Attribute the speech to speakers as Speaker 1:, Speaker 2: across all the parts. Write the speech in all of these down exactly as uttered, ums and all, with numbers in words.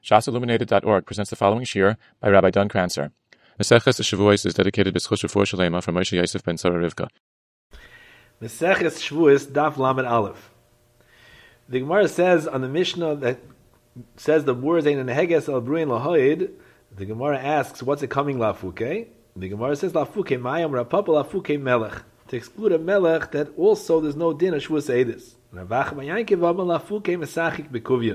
Speaker 1: Shas Illuminated dot org presents the following shir by Rabbi Don Kranzer. Maseches Shavuos is dedicated to B'schus Refuah Shalema from Moshe Yosef ben Tzara Rivka.
Speaker 2: Maseches Shavuos Daf Lamed Aleph. The Gemara says on the Mishnah that says the words Ein Neheges Al Bruin Lahoid. The Gemara asks, what's it coming Lafuke? The Gemara says Lafuke Mayam Rapapa Lafuke Melech, to exclude a Melech that also there's no din of Shavuos Eidus. Ravach Mayankiv Amal Lafuke Mesachik Bekuvya,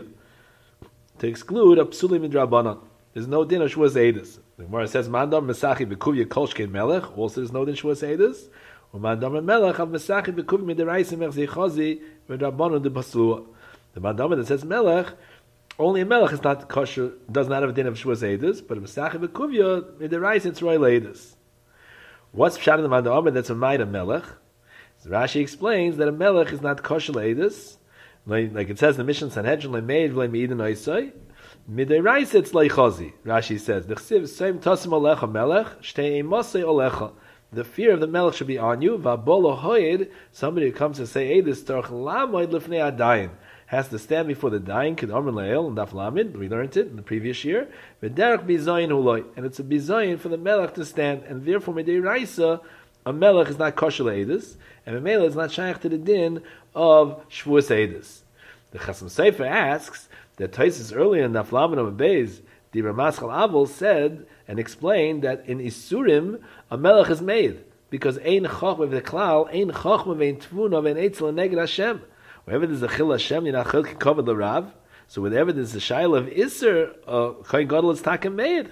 Speaker 2: to exclude a psuli midrabanan. There's no din of Shavuos Eidus. The Gemara says Mandam Mesachik Bekuvya Kolshkein Melech, also there's no din of Shavuos Eidus. Or Mandam Melech of Mesachik Bekuvya Midraisim Echzichazi Midrabanan de Baslua. The Mandam that says Melech, only a Melech is not kosher, does not have a din of Shavuos Eidus, but a Mesachik Bekuvya Midraisim it's Roy Eidus. What's pshat in the Mandam that's a Maida Melech? So Rashi explains that a Melech is not kosher Eidus. Like, like it says in the Mishnah Sanhedrin, "Lemeid v'lemeidin oisai midiraisa it's leichazi." Rashi says, "D'chsiv same tasim alecha melech shtei emasei olecha." The fear of the melech should be on you. V'abolo hoyed, somebody who comes to say Eidus torch lamoid lifnei adayin has to stand before the dying. Kid Amr Leil and Daf Lamed, we learned it in the previous year. V'derech bizayin huloi, and it's a bizayin for the melech to stand, and therefore midiraisa a melech is not kosher Eidus, and a melech is not shaykh to the din of Shavuos Eidus. The Chasam Sofer asks that Taisus earlier in Daf Lamed Amud Beis, the Ramaschal Aval said and explained that in Isurim a melech is made because ein chachma v'klal, ein chachma v'ein tvuna v'ein eitzel neged Hashem. Wherever there's a chil Hashem, you're not chil kavod l'rav. So whenever there's a shayla of Isser, a kohen gadol is taken made.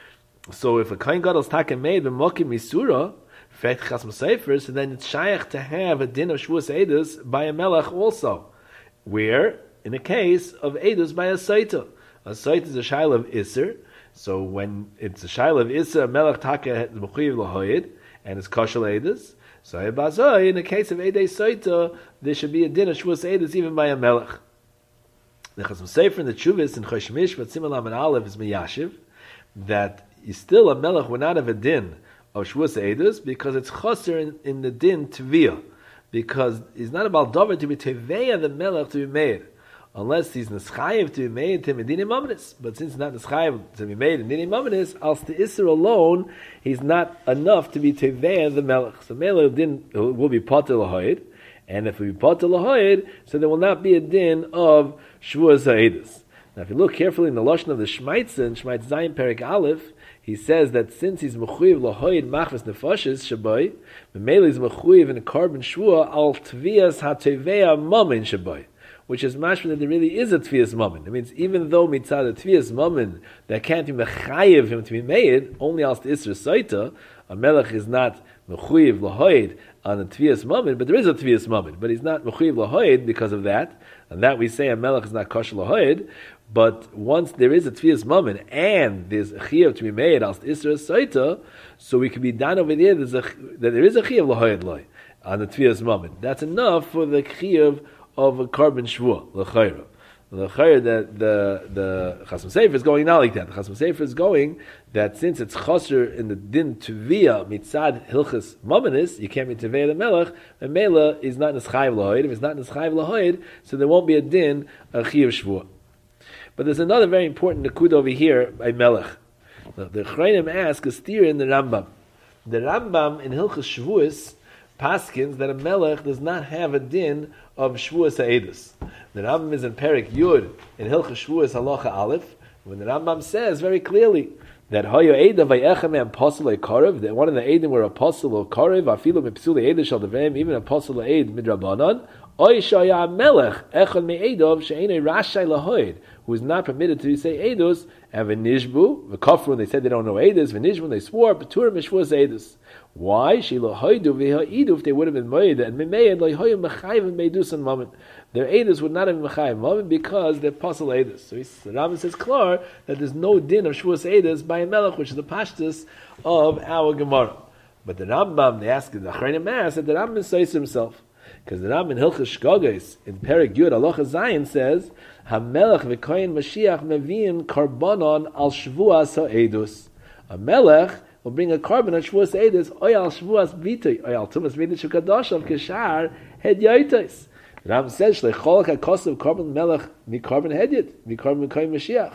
Speaker 2: So if a kohen gadol is taken made b'mokim Isura, fact Chasam Sofer, so then it's shaykh to have a din of Shavuos Eidus by a melech also. Where, in a case of Eidus by a Saita. A Saita is a Shaila of Isser, so when it's a Shaila of Isser, a Melech Taka is Mechuyev L'Hoyed, and it's Kosher Eidus. So in the case of Eidei Saita, there should be a din of Shavuos Eidus even by a Melech. The Chasam Sofer in the Chuvas in Chosh Mishpat Simon Lamed Aleph is Miyashiv, that still a Melech would not have a din of Shavuos Eidus because it's Chaser in, in the din Tviyah. Because he's not about Dover to be Teveya the Melech to be made, unless he's Neschayev to be made to Medini Mamanis. But since he's not Neschayev to be made in Medini Mamanis, als the Isser alone, he's not enough to be Teveya the Melech. So Melech din will be Potter Lahoid, and if it will be Potter Lahoid, so there will not be a din of Shavuos Eidus. Now if you look carefully in the Lashon of the Shmaitza, in Shmaitz Zayin Perek Aleph, he says that since he's mechuyev lahoid machvas nefashis shabai, Memele is mechuyev in a carbon shvua al tvias hateveya mamin shabai, which is mashma that there really is a tvias mamin. It means even though mitzad a tvias mamin that can't be mechayev him to be made, only al isra saita, a melech is not mechuyev lahoid on a tvias mamin, but there is a tvias mamin, but he's not mechuyev lahoid because of that, and that we say a melech is not kosher lahoid. But once there is a tvias mammon and there's a chiyuv to be made as isra saita, so we can be done over there there's a, that there is a chiyuv lahoyed loy on the tvias mammon. That's enough for the chiyuv of a carbon shvua l'chayra. L'chayra that the the Chasam Sofer is going not like that. The Chasam Sofer is going that since it's chaser in the din tvia mitzad hilchas mammonis, you can't be tvia the melech. And mela is not neschayev lahoyed. If it's not neschayev lahoyed, so there won't be a din a chiyuv shvua. But there's another very important nakud over here by Melech. The, the Chreinim ask a steer in the Rambam. The Rambam in Hilchas Shavuos paskins that a Melech does not have a din of Shavuos Eidus. The Rambam is in Perek Yud in Hilchas Shavuos Halacha Aleph, when the Rambam says very clearly that Hoyo Eida vayechem apostle Karev, that one of the Eidim were apostle of Karev, afilu mepsuli Eida shal devem, even apostle Eid midrabanan. Oy shaya melech echad me'edov she'enei rashai lahoid, who is not permitted to say edus, and v'nishbu, v'kafru, they said they don't know edus, v'nishbu, they swore, b'tur mishvus edus. Why? She lahoidu v'ha'idu, if they would have been moed, and me'me'ed lahoyu mechayiv me'edus in moment. Their edus would not have been mechayiv moment because they're apostle edus. So the Rambam says klar that there's no din of shvus edus by a melech, which is the pashtus of our Gemara. But the Rambam, they ask the Achreinim Mass, that the Rambam says himself. Because the Rambam in Hilchas Shgogos in Perek Yud Halacha Zayin says, "Hamelech v'kohen Mashiach meviim karbonon al shvuas ha'edus." A melech will bring a carbon on shvuas ha'edus, oy al shvuas vitay, oy al tumas vitay shukadoshav kishar hedyoitos. The Rambam says, "Shlechol ha'kosav carbon melech mi carbon hedyot mi carbon kohen Mashiach."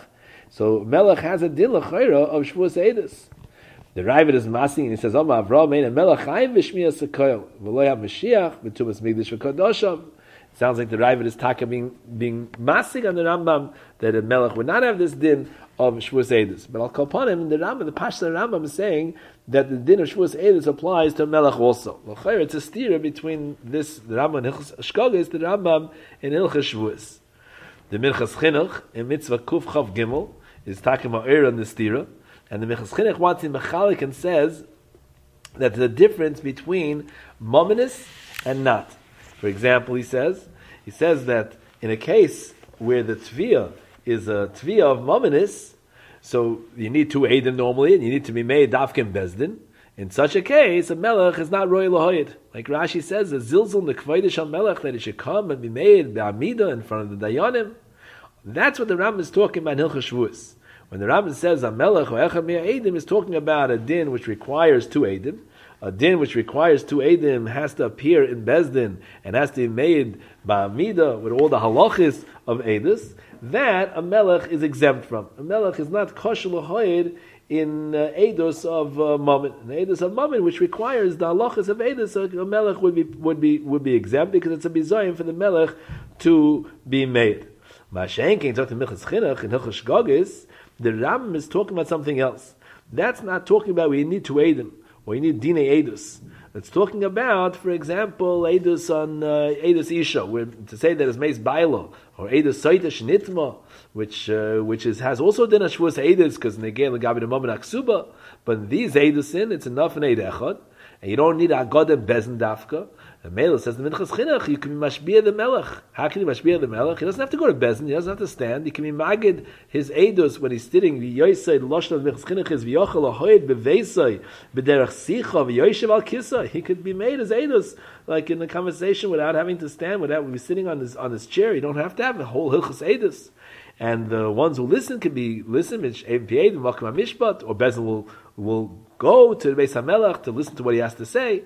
Speaker 2: So Melech has a din l'chayra of Shavuos Eidus. The Ravid is massing and he says, "Oma Avraham ein a Melech chayim v'shmiyas hakoil v'lo yav Mashiach v'tumas migdash v'kadosham." It sounds like the Ravid is taka being being massing on the Rambam that a Melech would not have this din of Shavuos Eidus. But I'll call upon him. The Rambam, the Pashto Rambam is saying that the din of Shavuos Eidus applies to a Melech also. L'chayr, it's a stira between this the Rambam in Hilchos Shkogis, the Rambam in Hilchos Shavuos. The Minchas Chinuch in Mitzvah Kuf Chav Gimel is talking about Eir on the stira, and the Minchas Chinuch wants in Mechalik and says that there's a difference between mominus and not. For example, he says he says that in a case where the tviyah is a tviyah of mominus, so you need two eidim normally, and you need to be made dafkim bezdin. In such a case, a melech is not roy lahoyed. Like Rashi says, a zilzul nekvaydish al melech, that it should come and be made be'amida in front of the dayanim. That's what the Rambam is talking about in Hilchos Shavuos. When the Rambam says a melech or echad mi'ah eidim, is talking about a din which requires two eidim. A din which requires two eidim has to appear in bezdin and has to be made ba'amida with all the halachis of eidus. That a melech is exempt from. A melech is not kosher lahoyed in uh, eidos of uh, mammon. An eidos of mammon, which requires the halachas of eidos, so a melech would be would be would be exempt because it's a bizoyim for the melech to be made. Mashenkin talking to Minchas Chinuch in Hilchos Shkogis, the Rambam is talking about something else. That's not talking about we need two eidim or you need dine eidos. It's talking about, for example, Eidus on uh, Eidus Isha, where, to say that it's Meis Bailo, or Eidus Soita Shnitma, which uh, which is has also din Shavuos Eidus, because Negel Gabi the Moment Aksuba, but these Eidus in, it's enough in Eid Echad, and you don't need Agod and Bezin Dafka. The Melech says the Minchas Chinuch, you can be mashbiah the Melech. How can you mashbiah the Melech? He doesn't have to go to Bezin, he doesn't have to stand. He can be magid his Eidus when he's sitting. V'yoysay Loshna of Minchas Chinuch is v'yochel ahoyed beveisay b'derech sicha v'yoyshev al kisa. He could be made as Eidus, like in the conversation, without having to stand, without be sitting on his on his chair. You don't have to have the whole Hilchos Eidus. And the ones who listen can be listen, or Bezin will will go to the Beis HaMelech to listen to what he has to say.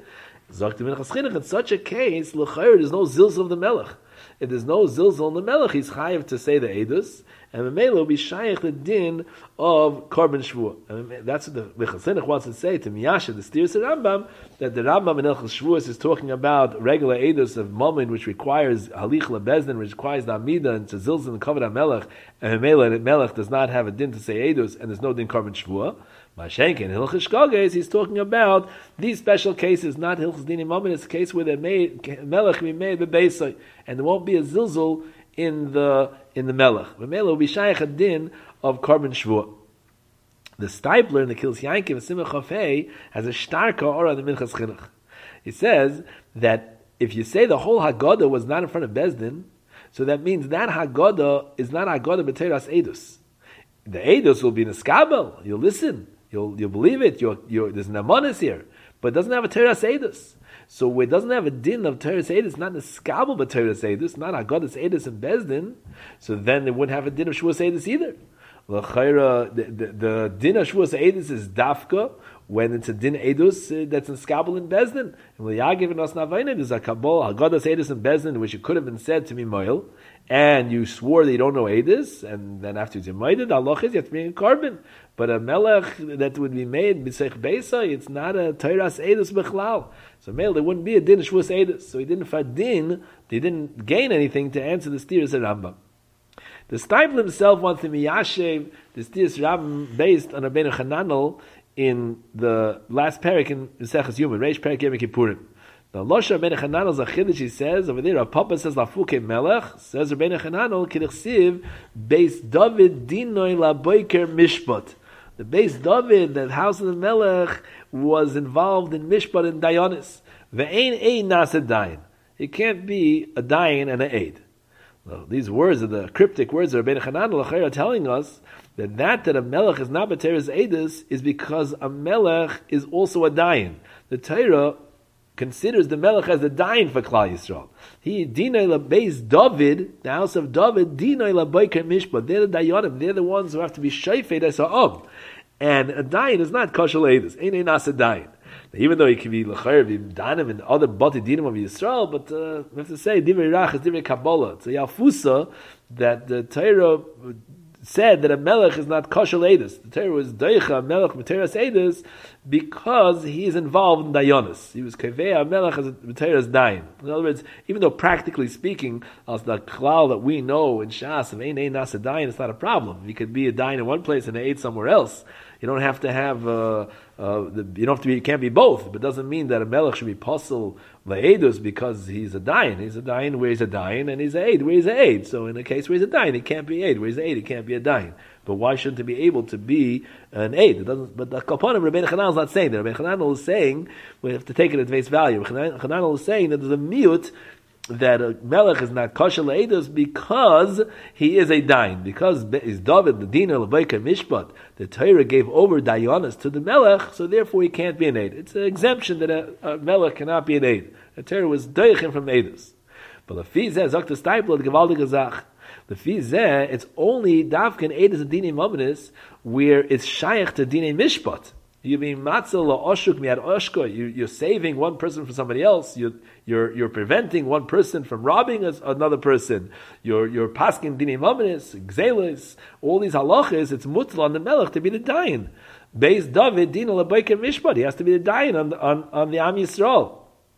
Speaker 2: In such a case, there's no zilzal of the melech. If there's no zilzal in the melech, he's chayiv to say the edus, and the melech will be shaykh the din of korban shvuah. And that's what the Minchas Chinuch wants to say to Miyasha, the steers of Rambam, that the Rambam in Hilchos Shavuos is talking about regular edus of moment, which requires halich lebezdin, which requires the amida and to zilzal and cover the melech, and the melech, melech does not have a din to say edus, and there's no din korban shvuah. Mashenkin in Hilchos Shkogis, he's talking about these special cases, not Hilchos Dinim Mammon. It's a case where the melech can be made bebeisai, and there won't be a zilzul in the in the melech. The melech will be shaykh a din of korban shvuah. The Stipler in the Kils Yankiv and Simcha Chafei has a starka or on the Minchas Chinuch. He says that if you say the whole Haggadah was not in front of Bezdin, so that means that Haggadah is not Haggadah b'teiras edus. The edus will be in a skabel. You'll listen. You'll you'll believe it. You're, you're, there's an amonis here, but it doesn't have a teras edus. So it doesn't have a din of teras edus, not a skabel but teras edus, not a goddess edus and bezdin. So then it wouldn't have a din of shavuos edus either. The, the, the din of shavuos edus is dafka when it's a din edus uh, that's in skabel and bezdin. And when Yah given us navaina, there's a kabul a goddess edus and bezdin, which it could have been said to me moil, and you swore that you don't know edus, and then after you made it, Allah is you have to bring a carbon. But a melech that would be made b'seich beisa, it's not a teiras edus b'chlal. So male, there wouldn't be a din shvus edus. So he didn't fadin, they didn't gain anything to answer the steers of Rambam. The Stipler himself wants to miyashev the steers Rambam based on Rabbeinu Chananel in the last parak in Maseches Yuma, Reish Parak Yom Kippurim. The Losha Rabbeinu Chananel is a chiddush. He says over there, Rav Papa says lafuke melech. Says Rabbeinu Chananel k'dichsiv beis David dinoi laboiker mishpat. The Beis David, the house of the Melech, was involved in Mishpat and Dayanis. Ve'ein ein nasa dayan. It can't be a dayan and an aid. Well, these words are the cryptic words of Rabbeinu Chananel are telling us that that that a Melech is not B'teres Eidus is because a Melech is also a dayan. The Torah considers the Melech as a dayan for Klal Yisrael. He dinay la Beis David, the house of David, dinay la Boiker Mishpat. They're the dayanim. They're the ones who have to be shayfed as ha'om. And a dayan is not kosher leidus. Ain't a nasa dayan. Even though he can be l'chayr, be danim and other bati dinim of Yisrael, but uh, we have to say divrei rach is divrei kabbalah. It's a yalfusa that the Torah said that a melech is not kosher edus. The Torah was doicha melech materas edus because he is involved in dayonis. He was kaveh melech as materas dayin. In other words, even though practically speaking, as the klal that we know in Shas of ein ein nasa dayin, it's not a problem. You could be a dayin in one place and an aid somewhere else. You don't have to have. Uh, uh, the, you don't have to be. You can't be both. But it doesn't mean that a melech should be possible le'edus because he's a dayin. He's a dayin where he's a dayin, and he's a aid where he's a aid. So in a case where he's a dayin, he can't be aid. Where he's a aid, he can't be a dayin. But why shouldn't he be able to be an aid? It doesn't. But the Kapanim Rabbeinu Chananel is not saying that. Rabbeinu Chananel is saying we have to take it at face value. Rabbeinu Chananel is saying that there's a miyut that a melech is not kosher le'edus because he is a dayin. Because is David the dina lebeika mishpat. The Torah gave over dayanis to the melech, so therefore he can't be an aid. It's an exemption that a, a melech cannot be an aid. The Torah was doichim from edus. But the fizeh zakta stipler the gewaldige zach. The fizeh it's only davken edus and dina momenis where it's shaykh to dina mishpat. You mean matzah la'oshuk miad oshko. You're saving one person from somebody else. You're you're you're preventing one person from robbing another person. You're you're paskin dinei mamanis, gzelis, all these halachas. It's mutal on the melech to be the dayin. Beis David dina lebayker mishpat. He has to be the dayin on the, on on the Am Yisrael.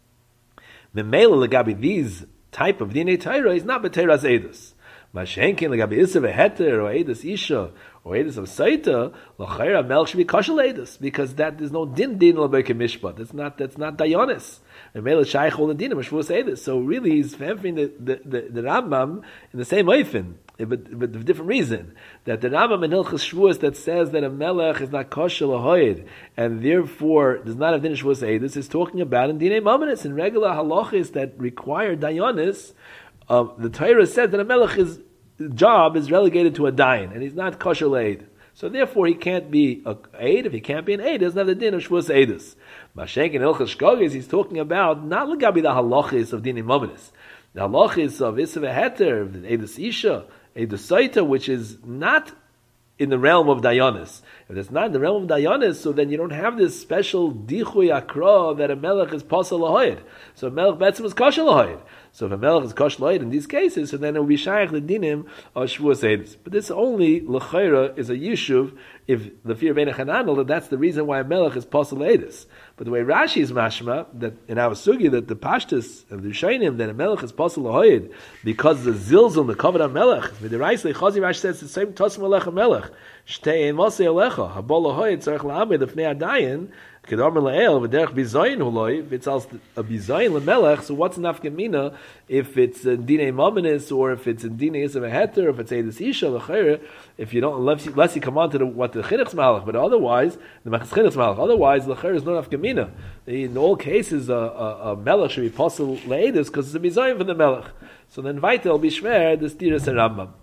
Speaker 2: Memela legabi these type of dinei Torah is not b'teiras edus. Mashenkin legabi isa v'heter or edus isha. Or edus of saita, l'chayra melech should be kosher edus because that there's no din din l'beike mishpat. That's not that's not dayonis. And melech shaykh all the din mishvus edus. So really, he's fanfing the the, the the Rambam in the same oifen, but but a different reason. That the Rambam in Hilchos Shvuos that says that a melech is not kosher l'hoyed and therefore does not have din shvus edus is talking about in dinei mamanis in regular halachis that require dayonis. Um, the Torah said that a melech is. Job is relegated to a dayin, and he's not kosher le'ed. So therefore, he can't be a aid. If he can't be an aid, he doesn't have the din of shvus eidus. Mashenk in Hilchos Shkogis, he's talking about not legabi the halachis of dinim momenis, the halachis of isav heter, of eidus isha, eidus saita, which is not in the realm of dayanis. If it's not in the realm of dayanis, so then you don't have this special dichui akra that a melech is pasal lahoyed. So a melech betzim is kosher lahoyed. So if a melech is kosher lahoyed in these cases, so then it will be shaykh the dinim of shvuas eidus. But this only l'chayra is a yishuv if the fear of Rabbeinu Chananel that that's the reason why a melech is pasal eidus. But the way Rashi is mashma that in our sugi that the pashtus of the Shainim that a melech is pasal lahoyed because the zilzul the covered on melech. The Rashi Rashi says the same tosm alecha melech. Shtei emosei alecha habol lahoyed tzarich la'amid lefnei adayin. Kedar Melael v'derech bizayin huloi. If it's also a bizayin lemelech, so what's nafkamina if it's in dinei momenis or if it's in dinei isav heter, if it's eidus isha l'chayre? If you don't, unless you, unless you come on to the, what the chinuch's malach, but otherwise the machas chinuch's malach. Otherwise, l'chayre is not nafkamina. In all cases, a, a, a melech should be possible leedus because it's a bizayin for the melech. So then vayta will be shver the stiras and Rambam.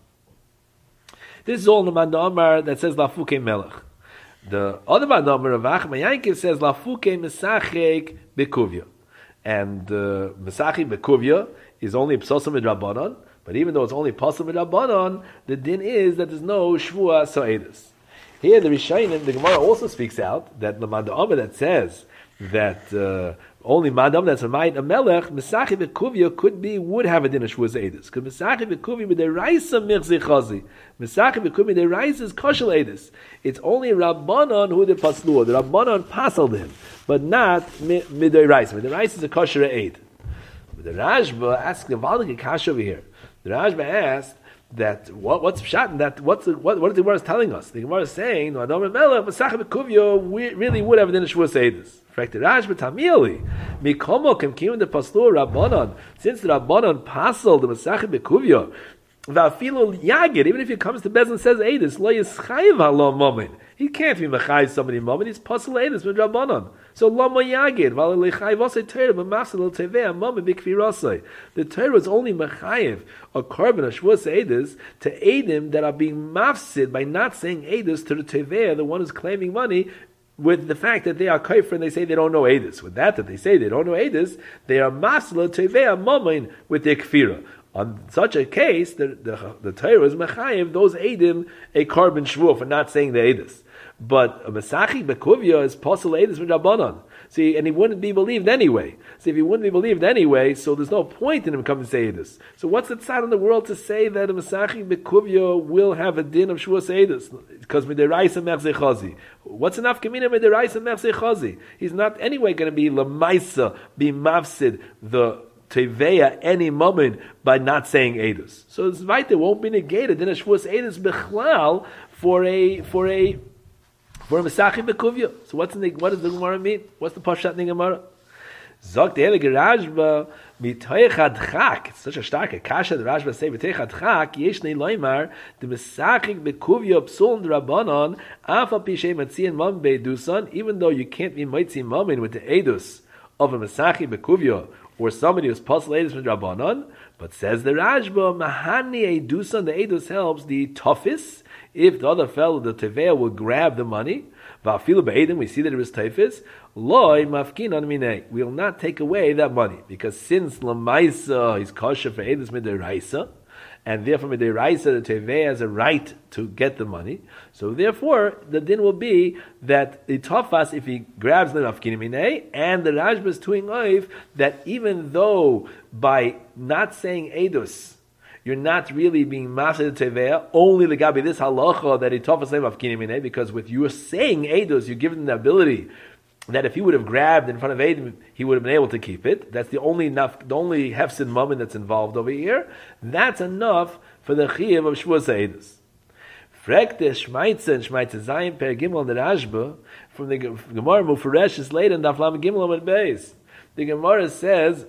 Speaker 2: This is all the man Amar that says lafuke melech. The other Madamar of Achma Yankiv says Lafuke Mesachek Bekuvya. And uh, Mesachek Bekuvya is only Psosim Rabbanon, but even though it's only Psosim Rabbanon, the din is that there's no Shvua So'edus. Here the Rishayim, the Gemara also speaks out that the Madamar that says that uh, only Madam that's a Ma'it a Melech, Mesachek Bekuvya could be, would have a din of Shvua So'edus. Because Mesachek Bekuvya with the Raisa Mirzi Chazi. Mesachek Bekuvya, the Raisa is Kosher Edus. It's only Rabbanon who did paslu. The Rabbanon pasaled him, but not midday rice. Midday rice is a kosher aid. The Rashba asked the Valdik Kash over here. The Rashba asked that what, what's pshat in that? What's the, what? What is the Gemara telling us? The Gemara is saying no Adam Melech Masachet Bekuvya really would have a din of Shvus Eidus. Correct. The Rashba Tamili Mikomo Kem Kim the paslu Rabbanon. Since the Rabbanon pasaled the Masachet Bekuvya. Yagid, even if he comes to Bez and says Eidus, lo yischayiv halom momin. He can't be mechayiv somebody momin. He's pasul Eidus with Rabbanon. So lama Yagid, v'al lechayiv osei Torah b'mafsel tevei momin b'kfirosei. The Torah is only mechayiv a korban a shvus Eidus to Eidim that are being mafsid by not saying Eidus to the tevei, the one who's claiming money. With the fact that they are kafir and they say they don't know Eidus. With that, that they say they don't know Eidus, they are masla tevei momin with their kfira. On such a case, the the, the Torah is mechayev those edim a carbon shvuah for not saying the edus. But a Mesachik Bekuvia is possible edus with Rabbanon. See, and he wouldn't be believed anyway. See, if he wouldn't be believed anyway, so there's no point in him coming to say edus. So what's the tzad in the world to say that a Mesachik Bekuvia will have a din of shvuah edus? Because midiraisa mechzei chazi. What's enough kamina midiraisa mechzei chazi? He's not anyway going to be lamaisa, be mafsid the Teveya any moment by not saying edus. So it's right, there won't be negated in a shvuas edus bechlal for a for a for a mesachim bekuvya. So what's in the, what does the Gemara mean? What's the pashat in the Gemara? Zok the Heilige Rashba mitoichad chak. It's such a stark kasha. The Rashba say mitoichad chak yeshnei loymar the mesachim bekuvya psul drabanon afa pishay matzian mam beidusan. Even though you can't be mitzi mamin with the edus of a mesachim bekuvya, or somebody who's puzzled edus from Rabbanon, but says the Rashba, Mahani Edusan, the Edus helps the toughest, if the other fellow, the Teveya, will grab the money, Vafilu Be'edim, we see that it was toughest, Loi Mafkinan Minei, we will not take away that money, because since Lamaisa is kosher for Edus Midiraisa, and therefore Midiraisa, the Teveya has a right to get the money, so therefore the din will be that the Tafas, if he grabs the Mafkinim Minei, and the Rashba is tuing oif, that even though by not saying Edus, you're not really being Masad Teveya, only the Gabi this halacha that he Tafas Mafkinim Minei, because with you saying Edus, you give him the ability that if he would have grabbed in front of Edom, he would have been able to keep it. That's the only enough, the only hefsin moment that's involved over here. That's enough for the chiyuv of shvuas edus. Frekte Shmaitze and Shmaitze Zayin per Gimel and the Rashba from the Gemara Mufaresh is later in Daf Lamed Gimel and Beis. The Gemara says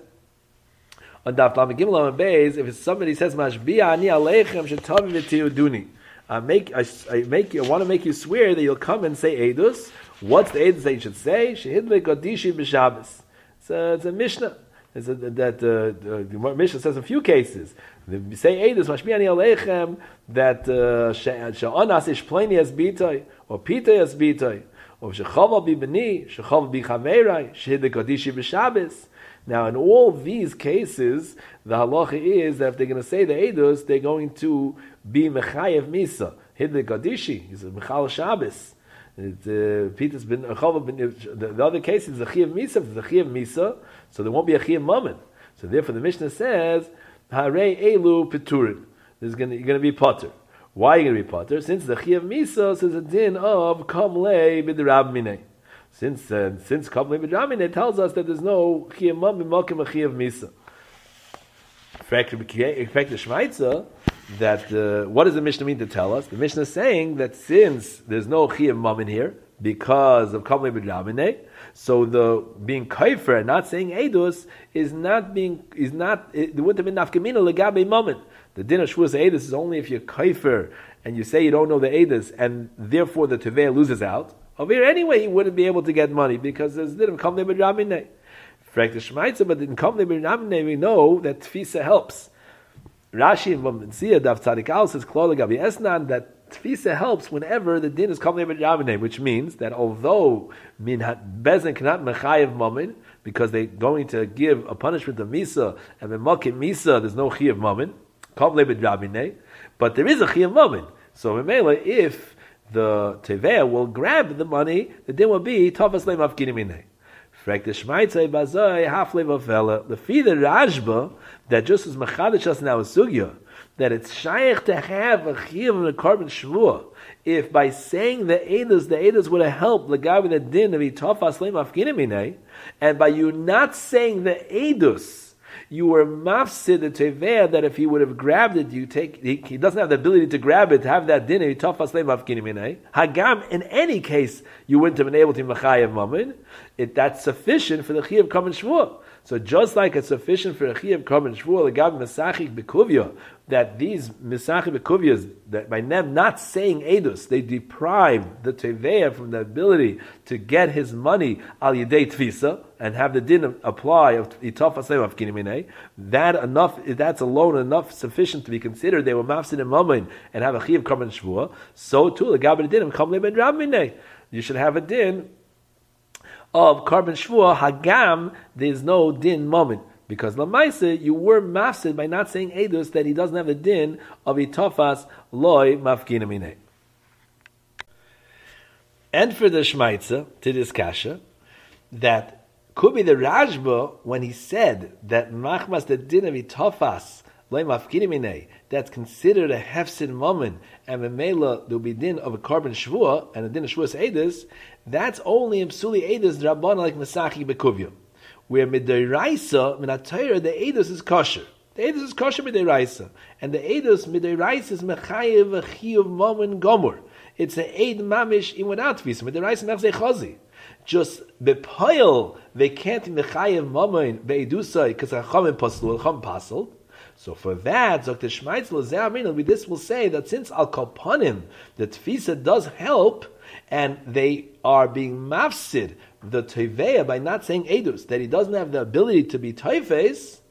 Speaker 2: on Daf Lamed Gimel and Beis, if somebody says Mashbiya ani aleichem shetavi v'tiyuduni, I make I, I make you I want to make you swear that you'll come and say edus. What's the edus that you should say? Shehidle Kodishi b'Shabbos. It's a, it's a Mishnah. It's a, that uh, the Mishnah says a few cases. They say edus mashmi ani aleichem that she'anas ish pleni as bitay or pitay as bitay or shechava bi b'ni shechava bi chaverai shehidle Kodishi b'Shabbos. Now, in all these cases, the halacha is that if they're going to say the edus, they're going to be mechayev misa. Hidle Kodishi, he's a mechal Shabbos. It, uh, Peter's been, uh, been the, the other case is the Chiyav Misa, the Chiyav Misa, so there won't be a Chiyav Mammon. So therefore the Mishnah says, Hare Elu Peturin. There's going to be Potter. Why are you going to be Potter? Since the Chiyav Misa says a din of Kamle B'Rab Minei. Since uh, since Kamle B'Rab Minei tells us that there's no Chiyav Mammon, Malkim a Chiyav Misa. In fact, in fact, the Shmaitza, that uh, what does the Mishnah mean to tell us? The Mishnah is saying that since there's no Chiyav Mammon here because of Kamle B'Dramine, so the being kaifer and not saying edus is not being is not it, there wouldn't have been nafkamina legabe Mammon. The din of shvuas edus is only if you're kaifer and you say you don't know the edus and therefore the teveya loses out. Over here anyway, he wouldn't be able to get money because there's din of Kamle B'Dramine. But in Kamle B'Dramine we know that tfisa helps. Rashi and Vamenzia Daf Tzadik Al says Klol Gabi Esnan that Tfisa helps whenever the din is Kamle B'Dramine, which means that although Min Bezen cannot Mechayev Mammon because they're going to give a punishment of Misa and when Makim Misa there's no Chiyav Mammon, Kamle B'Dramine, but there is a Chiyav Mammon. So Memela, if the Teveya will grab the money, the din will be Tavas Le Mafkinimine. Frek the Shmaitzai Bazai Hafle Vavela. The fee the Rashba that just as Machadish us now is Sugya, that it's shaykh to have a Chiyav and a carbon Shvua. If by saying the Edus, the Edus would have helped the guy with the din of Itafas Le Mafkinimine, and by you not saying the Edus, you were mafsid the Teveya that if he would have grabbed it, you take he, he doesn't have the ability to grab it, to have that dinner, Hagam, in any case, you wouldn't have been able to Machayev Mammon. It that's sufficient for the Chiyav Kamen Shvuah. So just like it's sufficient for a Chiyav Kamen Shvuah, the Gab Mesachik Bekuvya, that these Mesachik Bekuvyas, that by them not saying Edus, they deprive the Teveya from the ability to get his money al Yidei Tvisa, and have the din apply of Itaf Asayim of Kinimine, that enough, that's alone enough sufficient to be considered they were mafsid and mammon and have a Chiyav Kamen Shvuah. So too, the Gab din of Kamle Ben Rabmine, you should have a din of carbon shvua hagam. There's no din moment Because Lamaisa, you were mafsid by not saying Edus that he doesn't have the din of Itofas loy mafkinamine. And for the Shmaitza, to this kasha, that could be the Rajba when he said that machmas the din of Itofas loy mafkinamine, that's considered a hefsid moment, and Memela there will be din of a carbon shvua and a din of shvuas Edus. That's only in psuli Edus drabban like Masachi bekuvya. Where midiraisa minatayra the edus is kosher. The edus is kosher midiraisa, and the edus midiraisa is mechayev a chiyuv momen gomor. It's an eid mamish in without visa. Midiraisa mechzei chazi. Just bepoil they can't mechayev momen beedusai because hachamim paslu hacham pasel. So for that, Doctor Shmeitzel Zeh this will say that since al kalpanim the tfisa does help, and they are being mafsid the Teveya by not saying Edus, that he doesn't have the ability to be Teifes,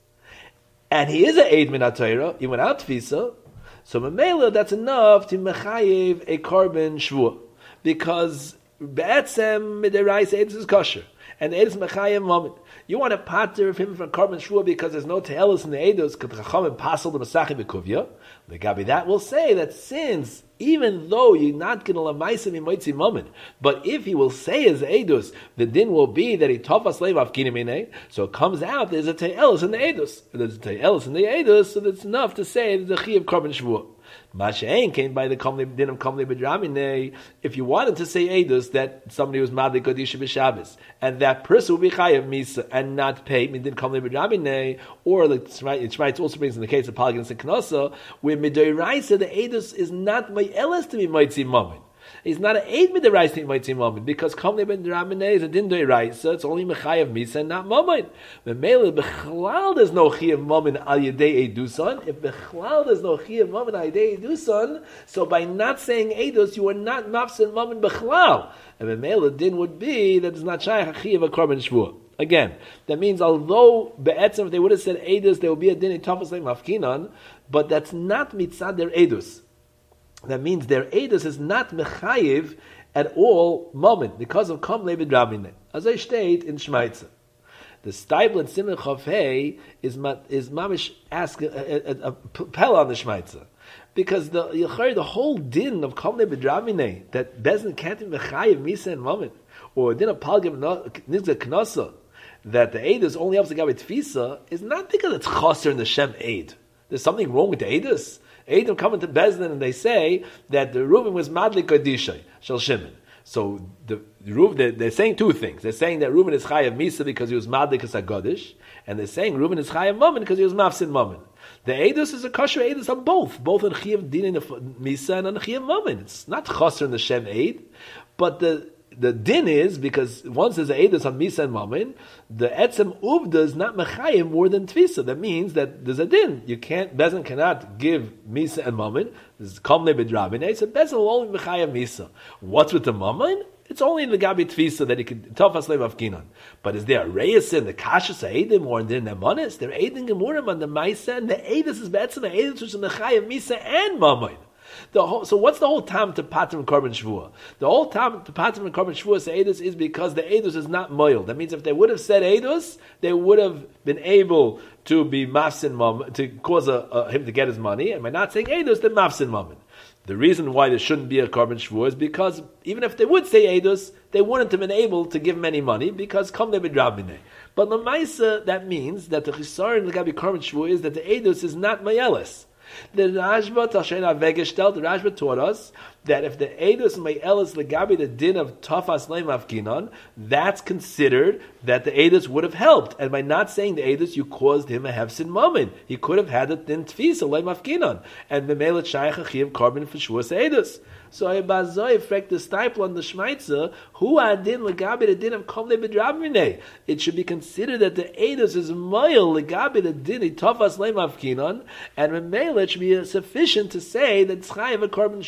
Speaker 2: and he is an Eid min HaTorah, even without Tfisa, so Memela, that's enough to Mechayev a carbon Shvua, because Be'etzem Midderais Edus is kosher, and Edus Mechayev moment. You want to pater of him from carbon Shvua because there's no Tehelis in the Edus, because Chachamim passel the Masachim Bekuvya. The Gabi that will say that since even though you're not going to lamaisim in moitzi moment, but if he will say as edus, the din will be that he tofas leivav kinimine. So it comes out there's a te'elis in the edus. There's a te'elis in the edus, so that's enough to say the chi of carbon shvuah. Masha'en came by the din of kamli b'dramine. If you wanted to say edus that somebody was madlik kodisha b'shabbos, and that person will be chayav misa and not pay midin kamli b'dramine, or like it also brings in the case of Palgans and Knossa, where midoraisa the edus is not my elas to be moitzi moment. He's not an aid with the rice to be moitzi moment because kamli b'dramine is a din doiraisa. It's only mechayav misa and not moment. The mele bechlal there's no chiyav moment al yedei eduson. If bechlal there's no chiyav moment al yedei eduson, so by not saying edus you are not mafsin moment bechlal. And the mele din would be that it's not shaykh chiyav a korban shvuah. Again, that means although be'etzem if they would have said edus there would be a din itofas like mafkinan, but that's not mitzad their edus. That means their edus is not mechayiv at all moment because of kam levid rabine. As I state in Shmaitza, the Steibel and Simon Chafei is is mamish ask a, a, a pell on the Shmaitza because the the whole din of kam levid rabine that Bezin can't be mechayiv misa and moment or din of palgim nizga knasa that the edus only helps the guy with tfisa is not because it's chaser in the Shem Eid. There's something wrong with the edus. Eidim come into Bezdin and they say that the Reuben was madlik kodishay shel Shimon. So the Reuben, they're saying two things. They're saying that Reuben is chayav misa because he was madlik as a godish, and they're saying Reuben is chayav mammon because he was mafsin mammon. The edus is a kosher edus on both, both on chayav din in the misa and on chayav mammon. It's not chaser in the Shem Eid, but the The din is, because once there's an edus on Misa and Mammon, the etzem uvda is not mechayim more than Tvisa. That means that there's a din. You can't, Bezin cannot give Misa and Mammon. This is Kamle B'drabine. So Bezin will only mechayim Misa. What's with the Mammon? It's only in the Gabi Tvisa that he can, Tofas Lev Avkinon. But is there a Reyes in the Kashas Eidim or in the Nemonis? They're Eidim Gemurim on the Maisa, and the Edus is Betzim, the Edus which is mechayim Misa and Mammon. The whole, so what's the whole time to patim korban shvua? The whole time to patim and korban shvua say edus is because the edus is not moil. That means if they would have said edus, they would have been able to be mafsin mom to cause a, a, him to get his money. And by not saying edus, then mafsin mom. The reason why there shouldn't be a korban shvua is because even if they would say edus, they wouldn't have been able to give him any money because come they bedrabine. But lemaisa that means that the chisaron the gabi korban shvua is that the edus is not mayelis. The Rashba Tashena Vegestel, the Rashba taught us that if the Edus Mayelis Legabi, the din of Tafas Leim Avkinon, that's considered that the Edus would have helped. And by not saying the Edus, you caused him a hefsin moment. He could have had it in Tfisa Leim Avkinon. And the Melet Shaykh Achiv Carbon for Shuas Edus. So I bazoi frek the stipel on the Shmaitza, who adin legabi the din of komle bedrabine. It should be considered that the edus is moil legabi the din itofas leim avkinon, and memele it should be sufficient to say that it's chayav a korban shvua.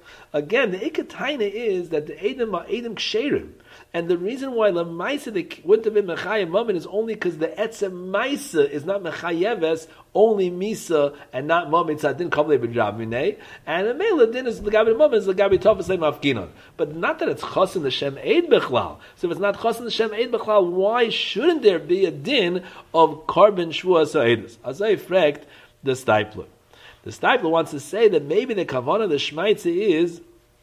Speaker 2: Again, the ikataina is that the Edom are Edom ksherim. And the reason why the Maisa they wouldn't have been Mechayev Mammon is only because the Etzem Maisa is not Mechayeves, only Misa, and not Mammon. So I didn't come there with Rabminei. And the Mela din is the Gabi Mammon, is the Gabi Tofas Leim Afkinon. But not that it's Chos in the Shem Eid Bechlal. So if it's not Chos in the Shem Eid Bechlal, why shouldn't there be a din of Carbon Shvuas Ha'edus? As I fragt the Stipler. The Stipler wants to say that maybe the Kavanah of the Shmaitze is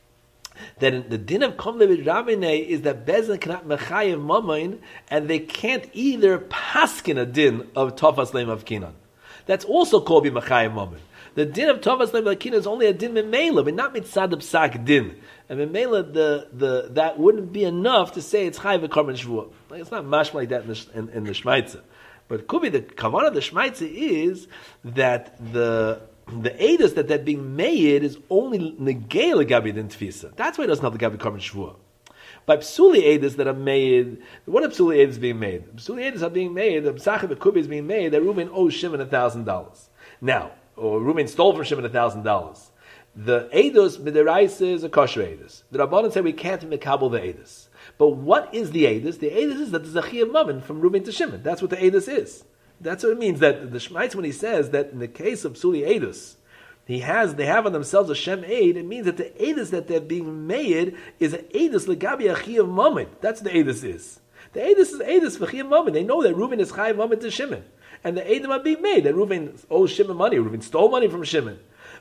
Speaker 2: that in the din of Kom Levid Rabinei is that Bezin cannot mechayev mamayin, and they can't either paskin a din of Tofas Leim of Kinan. That's also called be mechayev mamayin. The din of Tofas Leim of Kinan is only a din memela, but not mitzad psak din. And memela, the the that wouldn't be enough to say it's chayiv v'korban shvuah. Like, it's not mashma like that in the, in, in the Shmaitze. But it could be the kavanah of the Shmaitze is that the the edus that they're being made is only negay legabi din tfisa. That's why it doesn't have the gabi korban shvuah. By psuli edus that are made, what are psuli edus being made? Psuli edus are being made. The psachim bekubi is being made that Reuben owes Shimon a thousand dollars. Now, or Reuben stole from Shimon a thousand dollars. The edus midiraisa is a kosher edus. The Rabbanan say we can't mekabel the edus. But what is the edus? The edus is that there's a chiyuv mammon from Reuben to Shimon. That's what the edus is. That's what it means. That the Shmaitz, when he says that in the case of Psuli Edus, he has they have on themselves a Shem Eid, it means that the Edus that they're being made is an Edus legabi a chiyuv mammon. That's what the Edus is. The Edus is Edus for chiyuv mammon. They know that Reuben is chayiv mammon to Shimon, and the Edom are being made that Reuben owes Shimon money. Reuben stole money from Shimon.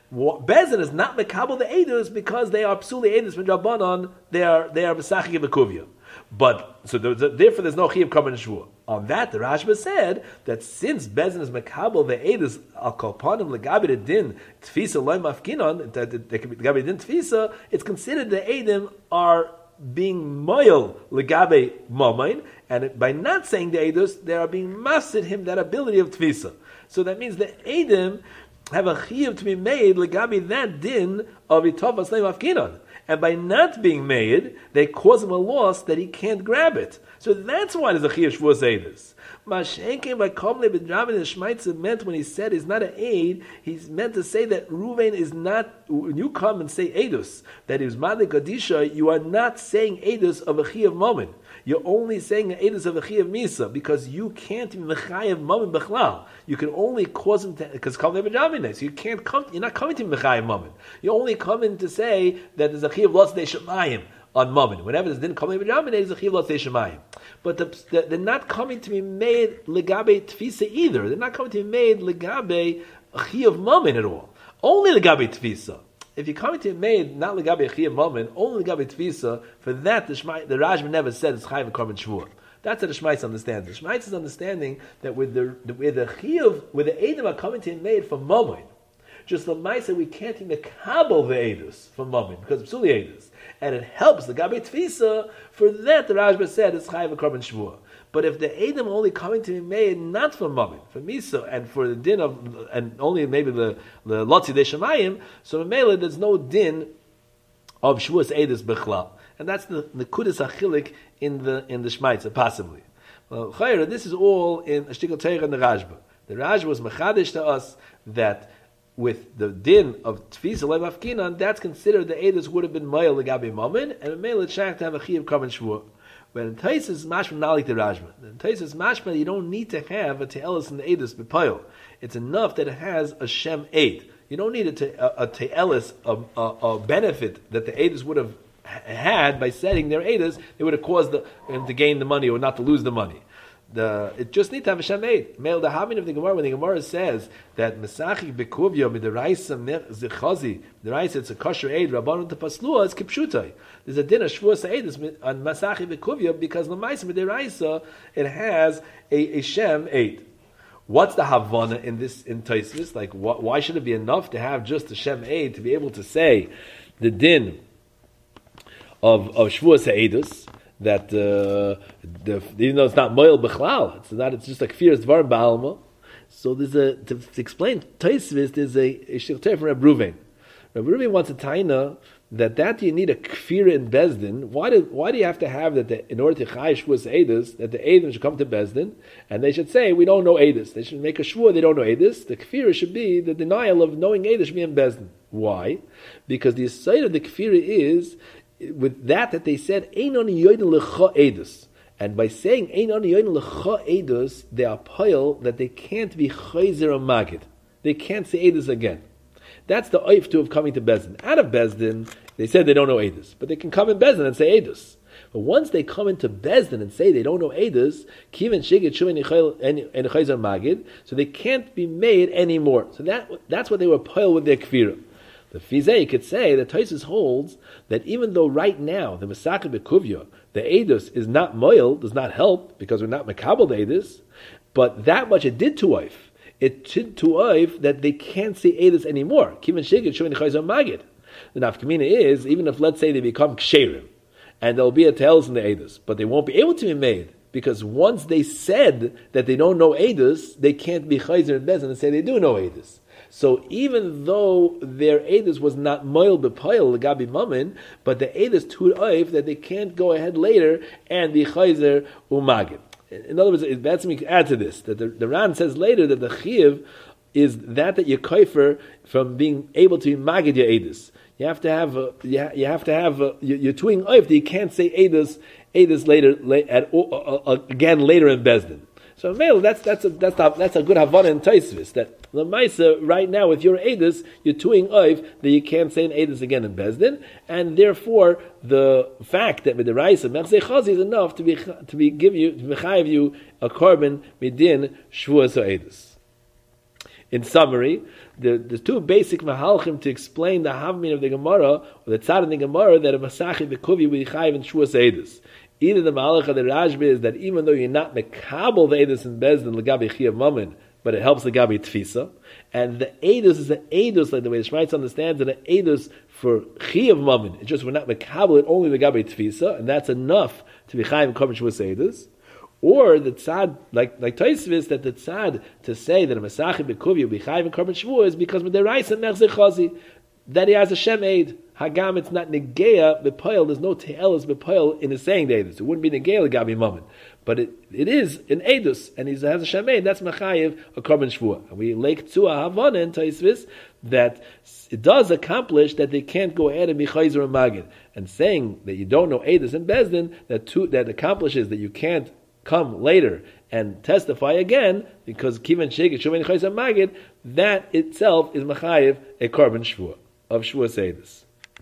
Speaker 2: Bezin is not mekabel the Edus because they are Psuli Edus from Rabbanon. They are they are B'sachik B'kuvia. But so there, therefore, there's no chiyuv korban shvuah. On that, the Rashba said that since Bezin is mekabel the edus al kolpanim legabi the din tfisa loy mafkinon, that they can be legabi din tfisa, it's considered the edim are being moyel legabi mamain, and by not saying the edus, they are being masid him that ability of tfisa. So that means the edim have a chiyuv to be made legabi that din of itofas loy mafkinon. And by not being made, they cause him a loss that he can't grab it. So that's why there's a chiyuv shvuas eidus. Mashenke by Komle b'Drabin the Shmaitze meant when he said he's not an aid, he's meant to say that Ruvain is not. When you come and say eidus, that he was madlik kadisha, you are not saying eidus of a chiyuv moment. You're only saying an edus of a chiyuv misa because you can't be mechayev mammon bechlal. You can only cause him to because come never so you can't come. You're not coming to mechayev mammon. You're only coming to say that there's a chiyuv lotzei shemayim on mammon. Whenever there's didn't come never there's a chiyuv lotzei shemayim. But the, the, they're not coming to be made legabe tfisa either. They're not coming to be made legabe a chiyuv mammon at all. Only legabe tfisa. If you're coming to be made not legabe chiyuv mammon, only legabe tfisa, for that the Shmai, the Rashba never said it's chayiv korban shvuah. That's how the Shmaitz understands. The Shmaitz is understanding that with the, the with the chiyuv, with the edom are coming to be made from mammon, just the Maisa we can't even kabel the edus from mammon because of psuli edus, and it helps the gabe tfisa. For that the Rashba said it's chayiv korban shvuah. But if the edom only coming to be made not from mammon, for misa, and for the din of, and only maybe the the lotzi de shemayim, so in Mela there's no din of shvuas edus bechlal, and that's the the kudus achilik in the in the Shmaitze possibly. Well, chayra, this is all in Ashtikal Teir and the Rashba. The Rashba was mechadish to us that with the din of tfisa lev afkinan, that's considered the edus would have been mayel legabe mammon, and in Mela it's shak to have a chiyuv korban shvuah. But in Taisus mashma not like the Rashba. In Taisus mashma you don't need to have a te'elis in the edus b'poil. It's enough that it has a shem eid. You don't need a, te, a, a te'elis, a, a, a benefit that the edus would have had by setting their edus. They would have caused the, them to gain the money or not to lose the money. The, it just needs to have a shem eid. Male the having of the Gemara, when the Gemara says that Mesachik bekuvya midiraisa zichazi, midiraisa it's a kosher eid, rabbanon to paslua, it's kipshutai. There's a din of shvuas eidus on Mesachik bekuvya because l'maisa midiraisa it has a, a shem eid. What's the havana in this in Taisus? Like, wh- why should it be enough to have just a shem eid to be able to say the din of of shvuas eidus? That uh, the, even though it's not moil bechlal, it's not. It's just like fears dvar ba'alma. So there's a to, to explain Taisvis. There's a a shirtei from Reb Ruvain. Reb Ruvain wants a taina that that you need a kfir in Bezdin. Why do why do you have to have that the, in order to chai shvuas edus that the edim should come to Bezdin and they should say we don't know edus. They should make a shvua they don't know edus. The kfir should be the denial of knowing edus should be in Bezdin. Why? Because the side of the kfir is with that that they said einon yoyin lecha edus. And by saying einon yoyin lecha edus, they are pile that they can't be chayzer or magid. They can't say edus again. That's the oif to of coming to Bezdin. Out of Bezdin, they said they don't know Edus, but they can come in Bezdin and say Edus. But once they come into Bezdin and say they don't know Edus, Kivin Shigit Shumin and Chayzer Magid, so they can't be made anymore. So that that's what they were pile with their kfira. The Fizeh could say that Taisus holds that even though right now the Masachet Bekuvya, the Edus is not moil, does not help because we're not makabel the Edus, but that much it did to oif. It did to oif that they can't say Edus anymore. Kivin Shigit Shumin Chayzer Magid. The nafkamina is, even if, let's say, they become ksherim, and there'll be a tails in the edus, but they won't be able to be made, because once they said that they don't know edus, they can't be chayzer and bezin and say they do know edus. So even though their edus was not moil b'poil l'gabi mamin, but the edus tud oif that they can't go ahead later and be chayzer umagid. In other words, that's me add to this, that the, the Ran says later that the chiv is that that you kaifer from being able to be magid your edus. You have to have a, you, you have to have a, you, you're tuing oif that you can't say edus edus later at uh, uh, again later in Bezdin. So male, that's that's a that's a, that's a good havana in Taisvis that the Maisa right now with your edus you're tuing oif that you can't say an edus again in Bezdin, and therefore the fact that with the Raisa Mechzei Chazi is enough to be to be give you to mechayiv you a korban midin shvuas or edus. In summary, the, the two basic mahalchim to explain the havmin of the Gemara, or the tzad in the Gemara, that a masachet bekuvi with chayiv and shuas edus. Either the mahalach of the Rashba is that even though you're not mekabel the edus in Bezdin legabi chiyav mammon, but it helps the gabi tfisa, and the edus is an edus like the way the Shmaitz understands it, an edus for chiyav mammon. It's just we're not mekabel it only the gabi tfisa, and that's enough to be chayiv and korban shuas edus. Or the tzad, like like Taisvis, that the tzad to say that a masachet bekuvi will be chayiv and korban shvuah is because with the rice and mechzei chazi that he has a shem aid. Hagam, it's not negeya bepoil. There's no te'elis bepoil in his saying the edus. It wouldn't be negeya legabi moment, but it, it is an edus, and he has a shem aid. That's machayiv a korban shvuah. And we lake to a havana in Taisvis that it does accomplish that they can't go ahead and be chayzer and magid. And saying that you don't know edus and bezdin, that two, that accomplishes that you can't come later and testify again, because kivan shegit shumen chayzer magid, that itself is machayev a korban shvuah of shvuah seidus.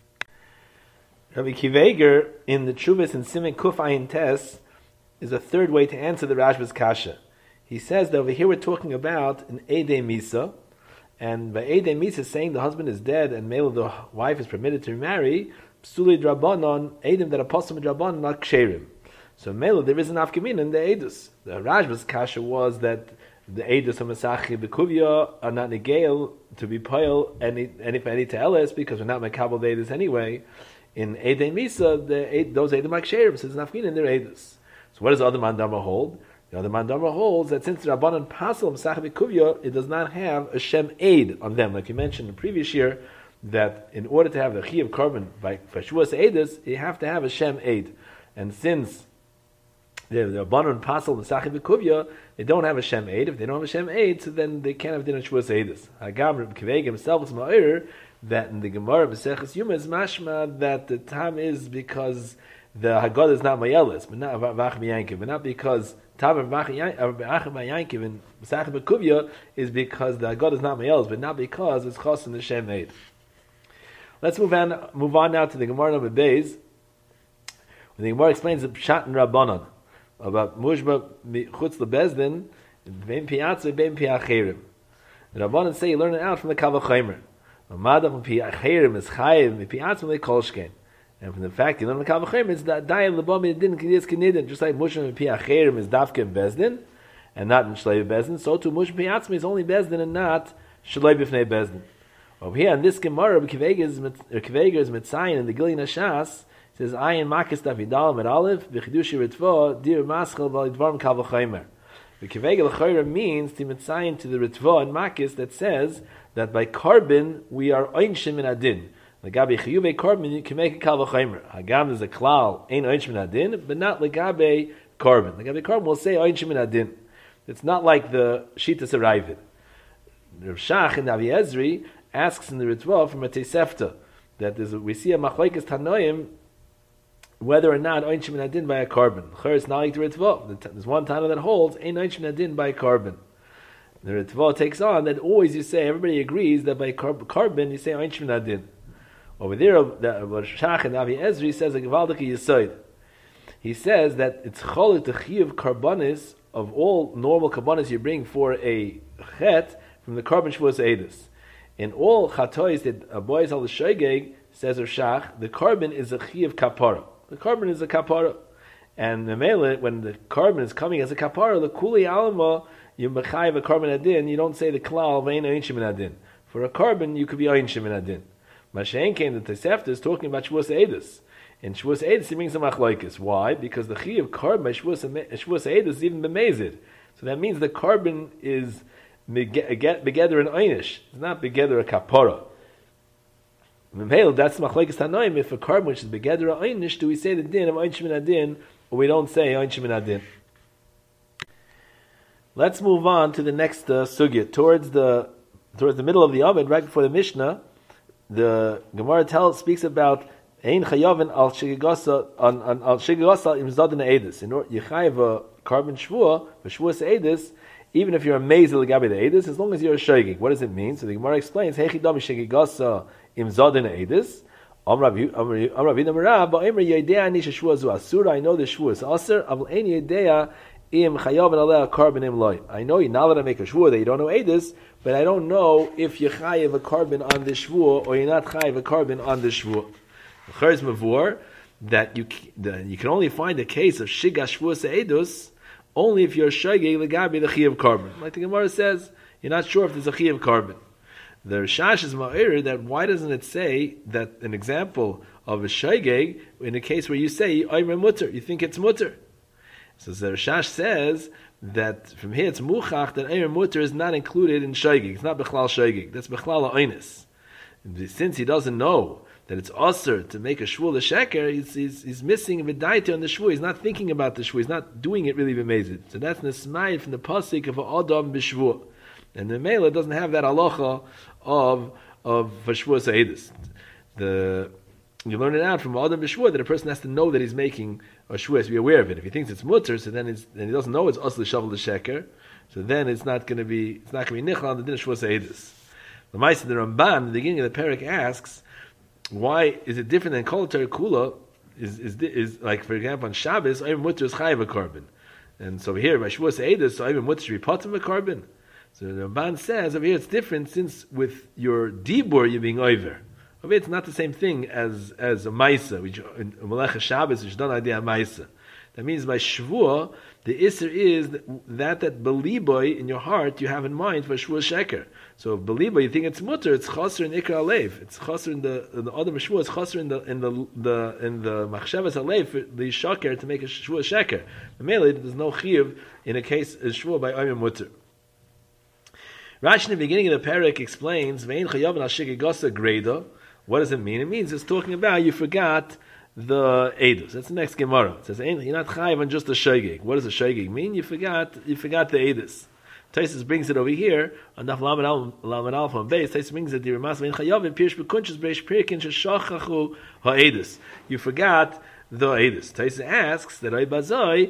Speaker 2: Rabbi Kiveger in the Chuvas and Simen Kuf Ayin Tes is a third way to answer the Rashba's kasha. He says that over here we're talking about an Eidei Misa, and by Eidei Misa saying the husband is dead and male the wife is permitted to remarry, psuli drabanon Eidim that apostle drabanon not ksherim. So Mela, there is an afkamin in the Eidus. The Rashba's kasha was that the Eidus of Masachet Bekuvya are not negeil to be poil any any any to Elis because we're not makabel the Eidus anyway. In Eidei Misa, the those Eidim like Sherim says an afkamin in their Eidus. So what does the other mandama hold? The other mandama holds that since the Rabbanan Pasal Masachet Bekuvya, it does not have a Shem Eid on them, like you mentioned in the previous year, that in order to have the Chi of Korban by Fashuas Eidus, you have to have a Shem Eid, and since the the Rabbanon Pasal and Masachet Bekuvya, they don't have a Shem Eid. If they don't have a Shem Eid, so then they can't have din on Shvuas Eidus. Hagam Reb Kiveg himself is ma'ir that in the Gemara Maseches Yuma is mashma that the time is because the Haggadah is not Mayelis, but not Vach Miyankiv, but not because Tav Vach Miyankiv in Masachet Bekuvya is because the Haggadah is not Mayelis, but not because it's Chos in the Shem Eid. Let's move on. Move on now to the Gemara number Beis. When the Gemara explains the Pshat and Rabbanon about Mushba Chutz LeBezdin, Bein Piatza, Bein Piacherim. The Rabbanon say you learn it out from the Kavachimer. Amada from Piacherim is Chayiv, Mi Piatza Le Kolshken. And from the fact you learn the Kavachimer, it's that Dayim Lebom Yedin Kedis Kenidin, just like Mushba Piacherim is Dafke in Bezdin, and not in Shlei Bezdin, so too Mushba Piatza is only Bezdin and not Shlei B'fnei Bezdin. Over here in this Gemara, Kivega is Mitzayin in the Gilin Hashas, it says, Ayin Makis Davidal Med Aleph, V'chidushi Ritva, Dir Maschel V'alidvarm Kal V'chaymer. The Kivegel Chayra means to Mitzayin to the Ritva and Makis that says that by carbon we are Einshim in Adin. Legabe chiyuve korban, you can make a kal v'chaymer. Hagam is a klal, ein oinsh min adin, but not legabe korban. Legabe korban will say oinsh min adin. It's not like the Shitas Aravid. Rav Shach in Avi Ezri asks in the Ritva from a Tosefta that there's a, we see a machlokes tanoim whether or not oinsh min adin by a korban. It's not like the Ritva. There's one Tana that holds ein oinsh min adin by a korban. The Ritva takes on that always you say, everybody agrees that by korban you say oinsh min adin. Over there, the Rav Shach in Avi Ezri says a gewaldige yisoid. He says that it's cholik the chiyuv karbanis of all normal karbanis you bring for a chet from the korban shvuas edus. In all chatois that a boy is al shogeg, says Rav Shach, the korban is a chiyuv kapara. The korban is a kapara, and the mele when the korban is coming as a kapara, the kuli alma you mechayiv a korban adin. You don't say the klal vein oinshim in adin. For a korban, you could be oinshim in adin. Mashen came the Tosefta is talking about shvuas edus. In Shavuos Eidos, he brings a machlokes. Why? Because the chi of korban by Shavuos Eidos is even bemezid. So that means the korban is begeder an einish. It's not begeder a kapara. That's machlokes tanoim. If a korban which is begeder a einish, do we say the din of einish min adin, or we don't say einish min adin? Let's move on to the next uh, sugya. Towards the towards the middle of the Amud, right before the Mishnah, the Gemara tells speaks about Ein chayavin al shigigasa on al shigigasa im zadin edus. In order you chayav a korban shvua, a shvuas edus, even if you're amazed at the gabi the edus, as long as you're a shogeg. What does it mean? So the Gemara explains: Hey chidam shigigasa im zadin edus. Am Rav Am Rav Namara ba Emre yedea nish shvua zu asura. I know the shvua is aser. Avol ein yedea im chayavin aleh korban im loy. I know you're not allowed to make a shvua that you don't know edus, but I don't know if you chayav a korban on the shvua or you're not chayav a korban on the shvua. Chayz mavur that you the, you can only find a case of shigash shvuas edus only if you're shogeg legabi the chi of korban. Like the Gemara says, you're not sure if there's a chi of korban. The Rishash is ma'ir that why doesn't it say that an example of a shogeg in a case where you say aymer mutter, you think it's mutter? So the Rishash says that from here it's muchach that aymer mutter is not included in shogeg. It's not bechlal shogeg. That's bechlal oinus. Since he doesn't know that it's usher to make a shvua l'sheker, he's, he's, he's missing a vidaita on the shvua. He's not thinking about the shvua. He's not doing it really b'mezid. So that's nesmayid from the pasuk of adam b'shvua. And the Mela doesn't have that halacha of of shvua sa'edus. The you learn it out from adam b'shvua that a person has to know that he's making a shvua, to be aware of it. If he thinks it's mutter, so then it's, then he doesn't know it's usher l'shavel l'sheker. So then it's not going to be it's not going to be nichal on the din of shvua sa'edus. The Ma'aseh the Ramban, in the beginning of the parak, asks, why is it different than kol ter kula? Is, is is like, for example, on Shabbos, ayim mutter is chayav a korban, and so here by Shavuos Eidos, so ayim mutter should be potem a korban. So the Ramban says over here it's different, since with your dibur you're being over. Over here it's not the same thing as as a ma'isa, which in Melech Shabbos which don't idea ma'isa. That means by Shavuot the Isser is that that beliboy in your heart you have in mind for Shavuot Sheker. So beliboy you think it's mutter, it's chaser in Ikra Alev. It's chaser in the in the other Shavuot, it's chaser in the in the the in the Machshavas Alev, the Shaker to make a Shavuot Sheker. Mainly there's no chiyuv in a case of Shavuot by Ayim Mutter. Rashi in the beginning of the parak explains Vein Chayavin Al Shigigasa Greda. What does it mean? It means it's talking about you forgot the edus. That's the next Gemara. It says you're not chayiv on just the shogeg. What does the shogeg mean? You forgot. You forgot the edus. Taisus brings it over here on Daf Lamed Alpha on base. Taisus brings it the Remas vein chayav and Pirsh bekunches breish pirkin sheshachachu ha'edus. You forgot the edus. Taisus asks that I bazoi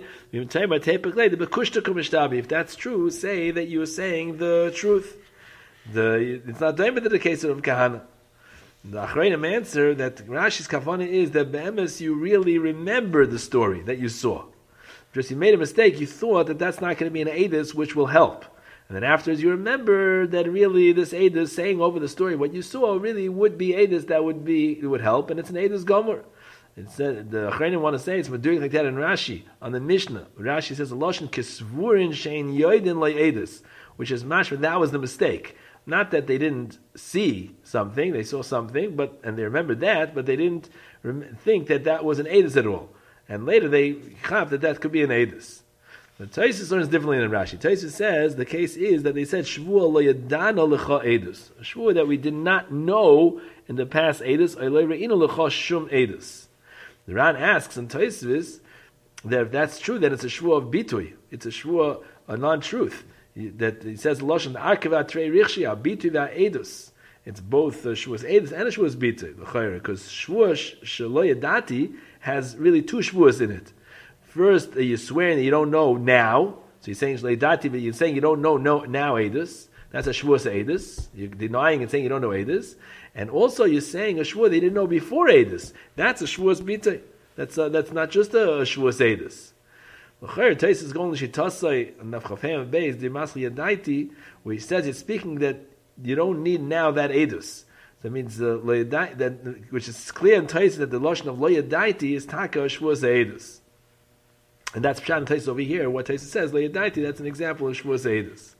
Speaker 2: if that's true, say that you are saying the truth. The it's not daimah the case of Kahana. The Achrayim answer that Rashi's kavana is that be'emes you really remember the story that you saw. Just you made a mistake, you thought that that's not going to be an edus which will help. And then afterwards you remember that really this edus saying over the story what you saw really would be edus that would be it would help, and it's an edus gomer. It's uh, the Achrayim want to say it's doing like that in Rashi on the Mishnah. Rashi says a lashon kisvurin shein yoidin le edus, which is mashma that was the mistake. Not that they didn't see something, they saw something, but and they remembered that, but they didn't rem- think that that was an edus at all. And later they chav that that could be an edus. The Taisus learns differently than Rashi. Taisus says the case is that they said Shvua lo yadana lecha edus, a Shvua that we did not know in the past edus, lo re'inu lecha shum edus. The Ran asks in Taisus that if that's true, then it's a Shvua of bitui. It's a Shvua, a non-truth. That he says lashon arkiva trei richshia bitui va'edus. It's both a Shvuas edus and a Shvuas bitui, because Shvuas shelo yadati has really two Shvuas in it. First, uh, you're swearing that you don't know now. So you're saying shelo yadati, but you're saying you don't know no, now edus. That's a Shvuas edus. You're denying and saying you don't know edus. And also you're saying a Shvuah they didn't know before edus. That's a Shvuas bitui. That's uh, that's not just a, a Shvuas edus. L'chayr Tais is going to Shitasai and Nafchafem Beis Dimasli Yadaiti, where he says it's speaking that you don't need now that edus. That means uh, that which is clear in Tais that the lashon of lo yadaiti is taka shvuas edus, and that's pshat in Tais over here. What Tais says lo yadaiti, that's an example of shvuas edus.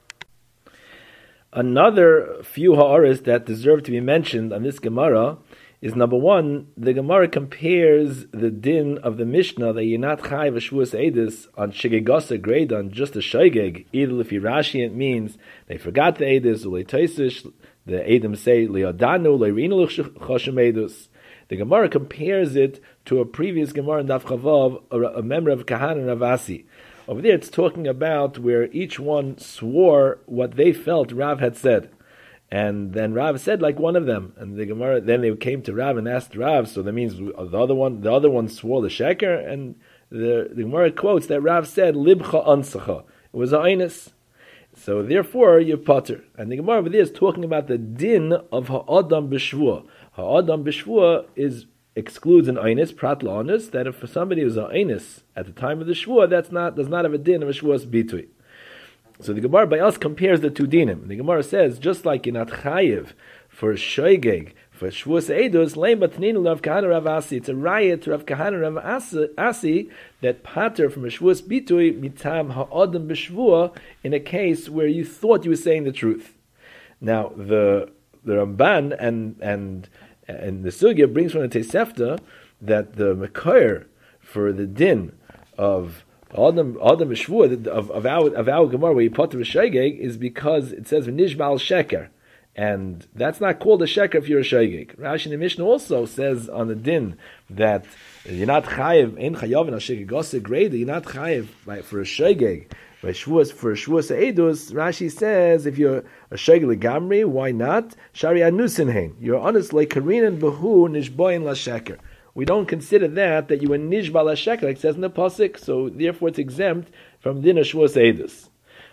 Speaker 2: Another few ha'aris that deserve to be mentioned on this Gemara is number one. The Gemara compares the din of the Mishnah that you're not chayv shvuas edus on shigegasa grade on just a shaygeg. Either if you Rashi it means they forgot the edus, or leitaisish the edim say leodanu leirinu choshem edus. The Gemara compares it to a previous Gemara in Daf Chavav, a, a member of Kahan and Ravasi. Over there, it's talking about where each one swore what they felt Rav had said. And then Rav said like one of them, and the Gemara. Then they came to Rav and asked Rav. So that means the other one, the other one swore the sheker, and the, the Gemara quotes that Rav said libcha ansacha. It was a einus. So therefore you potter. And the Gemara over there is talking about the din of ha'adam b'shvua. Ha'adam b'shvua is excludes an einus prat la'anus, that if somebody was an einus at the time of the shvua, that's not does not have a din of a shvuas bitui. So the Gemara by us compares the two dinim. The Gemara says, just like you're not chayiv for shoygeg, for shvuas edus, leim batninu Rav Kahana Rav Asi. It's a riot to Rav Kahana Rav Asi that pater from a shvuas bitui mitam ha'adam b'shvua in a case where you thought you were saying the truth. Now the the Ramban and and and the Sugya brings from the Tosefta that the Mekayr for the din of Adam Adam Shvua of of our of our Gemara where you put the Shegeg is because it says Nishbal Sheker, and that's not called a Sheker if you're a Shegeg. Rashi in the Mishnah also says on the din that you're not chayiv in chayav and a Shegeg also grade you're not chayiv for a Shegeg. By Shvuas for Shvuas Edus, Rashi says if you're a Shegeg Gamri, why not? Shari Anusinhein. You're honest like Karinan Behu Nishboyin La Sheker. We don't consider that that you were nishba la sheker, like it says in the pasuk. So therefore, it's exempt from din of shvuas edus.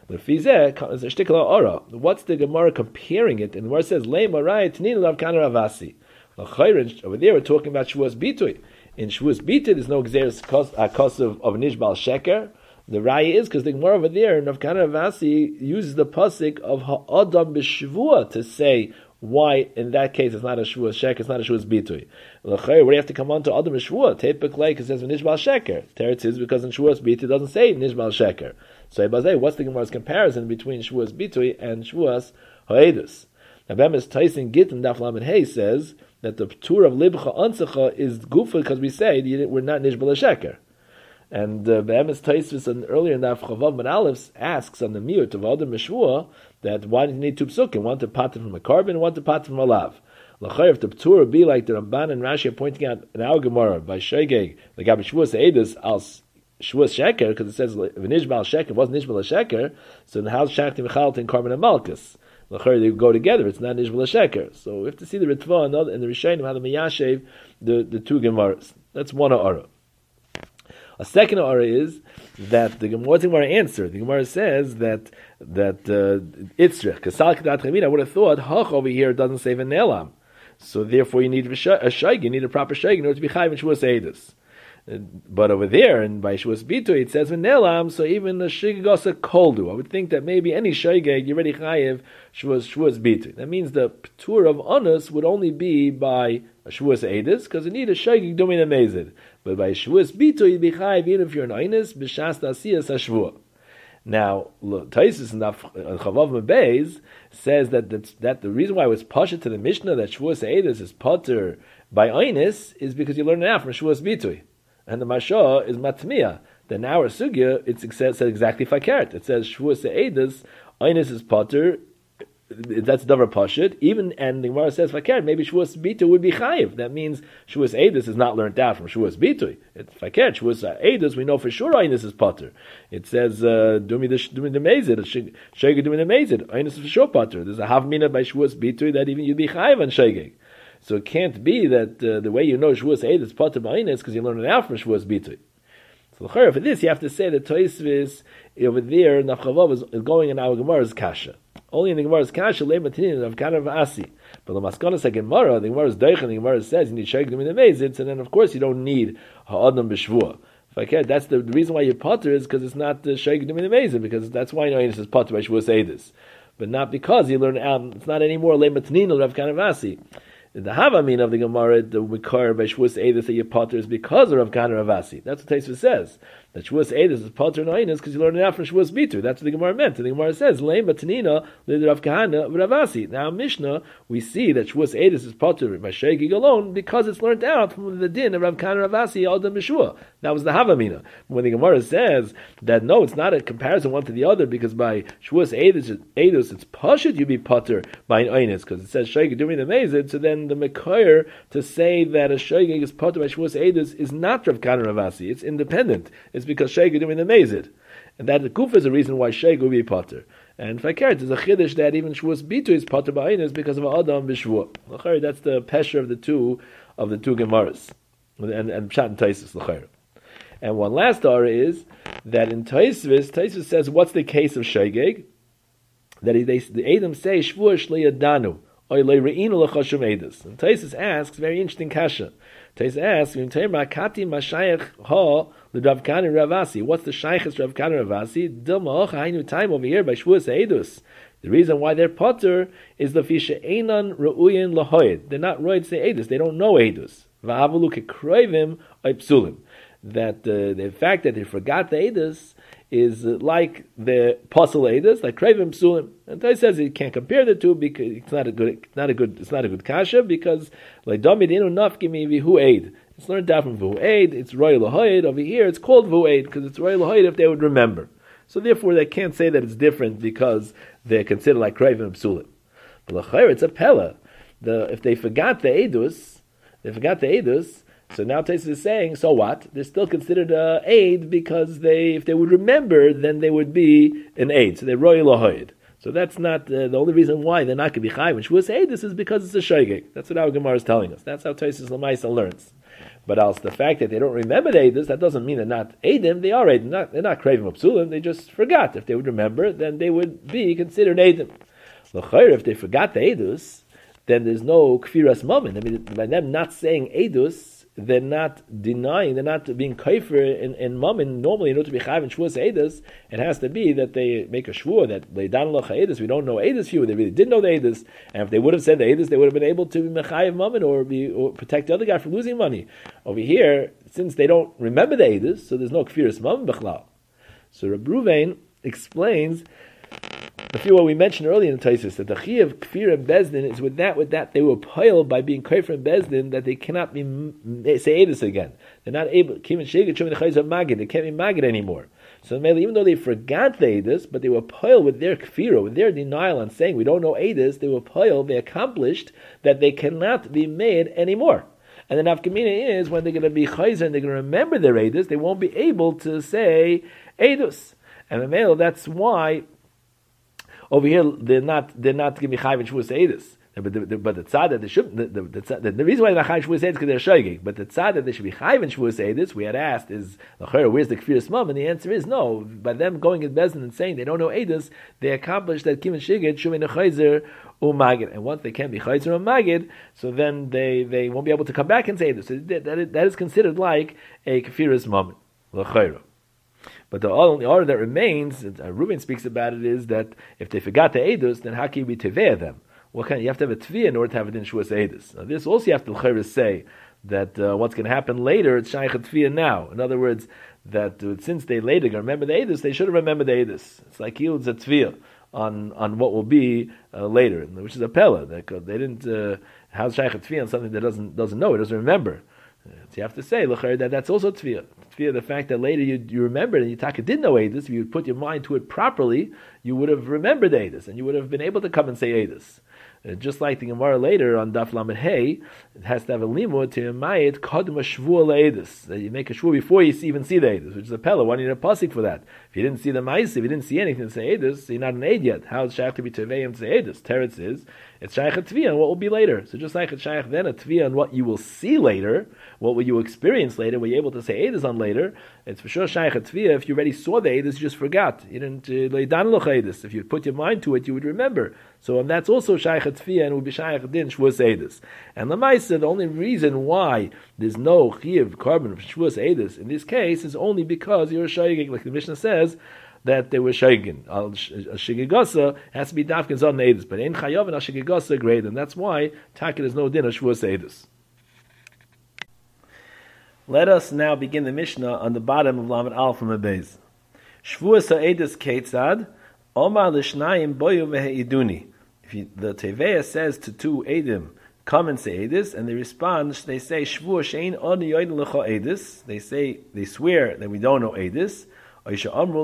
Speaker 2: What's the Gemara comparing it? And where it says leima right tnin Rav Kahana Ravasi. Over there, we're talking about shvuas bitui. In shvuas bitui, there's no exeris kos of of nishbal sheker. The raya is because the Gemara over there, Rav Kahana Ravasi uses the pasuk of ha'adam b'shvua to say why in that case it's not a shvuas sheker, it's not a shvuas bitui. L'chayr, we have to come on to Adam Shvua. Typically, it says nishbal sheker. Teretz is because in shvuas bitui it doesn't say nishbal sheker. So Ibazay, what's the Gemara's comparison between shvuas bitui and shvuas ha'edus? Now, Bemis Tyson Gittin Daf Lamed Hey says that the tour of libcha ansacha is gufa because we say we're not nishbal sheker. And uh, Be'emes Taisvis earlier in the Chavav Ben Aleph asks on the miut of Adam Meshvua that why do you need two psukim? One to pat from a carbon, one to pat from a lav. L'chayr, if the ptur would be like the Ramban and Rashi are pointing out in our Gemara by Shegeg, the Gabi Shvuas Eidus als Shvuas Sheker, because it says V'nishbal Sheker, it wasn't Nishbal Sheker, so in the house Shakti Mechalta and Carbon and Malchus. L'chayr, they go together, it's not Nishbal Sheker. So we have to see the Ritva and the Rishonim how the Miyashev, the, the two Gemaras. That's one Ara. A second Ara is that the Gemara, what's the Gemara answer? The Gemara says that that Itzrich, Kasal Kedat Chamina, I would have thought Hach over here doesn't say V'nelam. So therefore you need a shaygin, you need a proper shaygin in order to be chayv in shvuas edus. But over there, and by shvuas bitui, it says v'nelam, so even the shigigasa koldu. I would think that maybe any shaygig, you're already chayv shvuas shvuas bitui. That means the ptur of onus would only be by a shvuas edus, because you need a shaygig domin amazed. But by shvuas bitui, you'd be chayv even if you're an einus, b'shas tasiyas hashvua. Now, Taisus in Chavav Mebeis says that that's, that the reason why it was pasha to the Mishnah that Shvuas Eidus is potter by Einis is because you learn it out from Shvuas Bitui. And the Mashah is Matmiya, then our sugya, it's said exactly fakert. It says Shavuos Eidos, Einis is potter. That's davar pashut. Even and the Gemara says fakert. Maybe Shavuos Bitu would be chayiv. That means Shavuos Eidos is not learned out from Shavuos Bitu. It's fakert. Shavuos Eidos we know for sure Einis is potter. It says dumi the dumi the mezid shegeg dumi the mezid. Einis is for sure potter. There's a havmina by Shavuos Bitu that even you'd be chayiv on shegeg. So it can't be that uh, the way you know Shavuos Eidos is potter by Einis because you learn it out from Shavuos Bitu. So for this you have to say that Tosfos over there Nafchavav is, is going in our Gemara's kasha. Only in the Gemara's kasha, le matinin of kind of asi. But the maskanas Gemara, the Gemara's deich, and the Gemara says you need shegeg in the mezitz, and then of course you don't need ha'adam b'shvua. If I can, that's the, the reason why you potter is because it's not the shegeg in the mezitz, because that's why you know it says potter by Shavuos Eidos, but not because you learn out. Um, it's not anymore le matinin of kind of asi. The Havamin of the Gemara, the Mikar by Shavuos Eidos that you potter is because of Rav Kahana Ravasi. That's what Tosfos says. That Shavuos Eidos is potter and Einos because you learn it out from Shavuos Bitu. That's what the Gemara meant. And the Gemara says, Leim Batanina, the Rav Kahana Ravasi. Now in Mishnah, we see that Shavuos Eidos is potter by Shegeg alone because it's learned out from the din of Rav Kahana Ravasi, Adam Meshua. That was the Havamina. When the Gemara says that no, it's not a comparison one to the other because by Shavuos Eidos, Eidos it's pashut you be potter by an Einos because it says Shegeg doing the Mezid, so then the Mekayr to say that a Shegeg is potter by Shavuos Eidos is not Rav Kahana Ravasi. It's independent. It's because Shegeg doing the Mezid. And that the Kufa is the reason why Shegeg will be potter. And Fakert is a Chiddush that even Shavuos Bitu is potter by Einos because of Adam B'Shvuah. That's the pesher of the two of the two Gemaras. And and Pshat and Tosfos l'chayr. And one last R is that in Tosfos, Tosfos says, what's the case of Shegeg? That they, the Edom say, Shvuah Shli Yadanu, Oy Le Re'inu L'Choshum Eidos. And Tosfos asks, very interesting kasha. Tosfos asks, Kati Mashayach Ha L'Rav Kahana Ravasi. What's the Shaychus Rav Kahana Ravasi? Dilma Ocha Hainu time over here by Shavuos Eidos. The reason why they're potter is the Fisha Einan Re'uyin L'Hoyed. They're not roid say Eidos. They don't know Eidos. Va'avulu Kekroivim Oy Psulim. That uh, the fact that they forgot the Eidos is uh, like the apostle Eidos, like Krevim Psulim. And Tosfos says you can't compare the two because it's not a good, not a good, it's not a good kasha because like Domidinu Nafkimi Vihu Eid. It's learned out from Vu Eid. It's Roy Lahoid over here. It's called Vu Eid because it's Roy Lahoid if they would remember. So therefore, they can't say that it's different because they're considered like Krevim and Psulim. But Lachair, it's a pella. The if they forgot the Eidus, they forgot the Eidus. So now Tosfos is saying, so what? They're still considered a aid because they, if they would remember, then they would be an aid. So they're royal lahoid. So that's not uh, the only reason why they're not going to be chayiv. When Shavuos aid, this is because it's a shegeg. That's what our Gemara is telling us. That's how Tosfos Lamaisa learns. But else the fact that they don't remember the aidus, that doesn't mean they're not aidim. They are aidim. Not, they're not craving upsulim. They just forgot. If they would remember, then they would be considered aidim. L'chayr, if they forgot the aidus, then there's no kfiras moment. I mean, by them not saying aidus, they're not denying, they're not being kaifer in, in mammon. Normally, in order to be chayiv in Shavuos Eidos, it has to be that they make a shvur that they don't know Eidos. We don't know Eidos few. They really did know the Eidos, and if they would have said the Eidos, they would have been able to be mechayiv mammon or be or protect the other guy from losing money. Over here, since they don't remember the Eidos, so there's no kfiras mammon b'chlal. So Reb Ruvain explains the few what we mentioned earlier in Tosfos that the chi of kfir and bezdin is with that with that they were piled by being kfir and bezdin that they cannot be say edus again. They're not able kim and sheged shum the chayz of magid. They can't be magid anymore. So even though they forgot the edus, but they were piled with their kfira, with their denial on saying we don't know edus, they were piled. They accomplished that they cannot be made anymore. And the nafkamina is when they're going to be chayzer and they're going to remember their edus, they won't be able to say edus. And the male, that's why. Over here, they're not they're not giving me chayv in Shavuos Eidos. But the, the, but the tzad that they should the, the, the, the, the reason why they're not chayv in Shavuos Eidos is because they're shogeg. But the tzad that they should be chayv in Shavuos Eidos, we had asked is where's the kfiras mum, and the answer is no. By them going in Bezdin and saying they don't know Eidos, they accomplished that kim and shigid shumin chayzer umagid. And once they can't be chayzer umagid, so then they, they won't be able to come back and say Eidos. So that, that, that is considered like a kfiras mum l'chayra. But the only order that remains, and Reuben speaks about it, is that if they forgot the edus, then how can you be teveh them? What kind? You have to have a tveh in order to have it in Shavuos edus. Now this also you have to l'chayr say that uh, what's going to happen later, it's shaykh tveh now. In other words, that uh, since they later remember the edus, they should have remembered the edus. It's like yilds a tveh on on what will be uh, later, which is a pella. They, they didn't uh, how's shaykh tveh on something that doesn't doesn't know, it doesn't remember. So you have to say l'chayr that that's also tveh. Tveh Tviyah, the fact that later you, you remembered and you taka did know Eidus, if you put your mind to it properly, you would have remembered Eidus, and you would have been able to come and say Eidus. Uh, just like the Gemara later on Daf Lamed Hey, it has to have a limud to Mayit Kodma Shvuah Le'edus. That you make a shvuah before you even see the Eidus, which is a pella. Why do you need a pasuk for that? If you didn't see the Ma'is, if you didn't see anything to say Eidus, so you're not an Eid yet. How is Shaykh to be Teveim to say Eidus? Teretz is, it's Shaykh a Tviyah on what will be later. So just like it's Shaykh then a Tviyah on what you will see later, what will you experience later, were you able to say Eidus on later, it's for sure Shaykh a Tviyah. If you already saw the Eidus, you just forgot. You didn't lay down loch Eidus. If you put your mind to it, you would remember. So and that's also Shaykh a Tviyah, and it would be Shaykh din Shvuas Eidus. And Lamaisa, the only reason why there's no Chiv carbon of Shvuas Eidus in this case is only because you're a Shaygig, like the Mishnah says, that they were Shaygin. Al Shigigasa has to be Dafkin on Eidus, but in Chayav and Al Shigigasa great, and that's why Takit is no din of Shvuas Eidus. Let us now begin the Mishnah on the bottom of Lamed Aleph from Abayz. Shvuas Eidus Keitzad, Omar Lishnayim Boyu Veheiduni. If you, the Teveya says to two Eidim, come and say Eidus, and they respond, they say Shvuah Shein Oni Yoidin Lecha Eidus. They say, they swear that we don't know Eidus. Or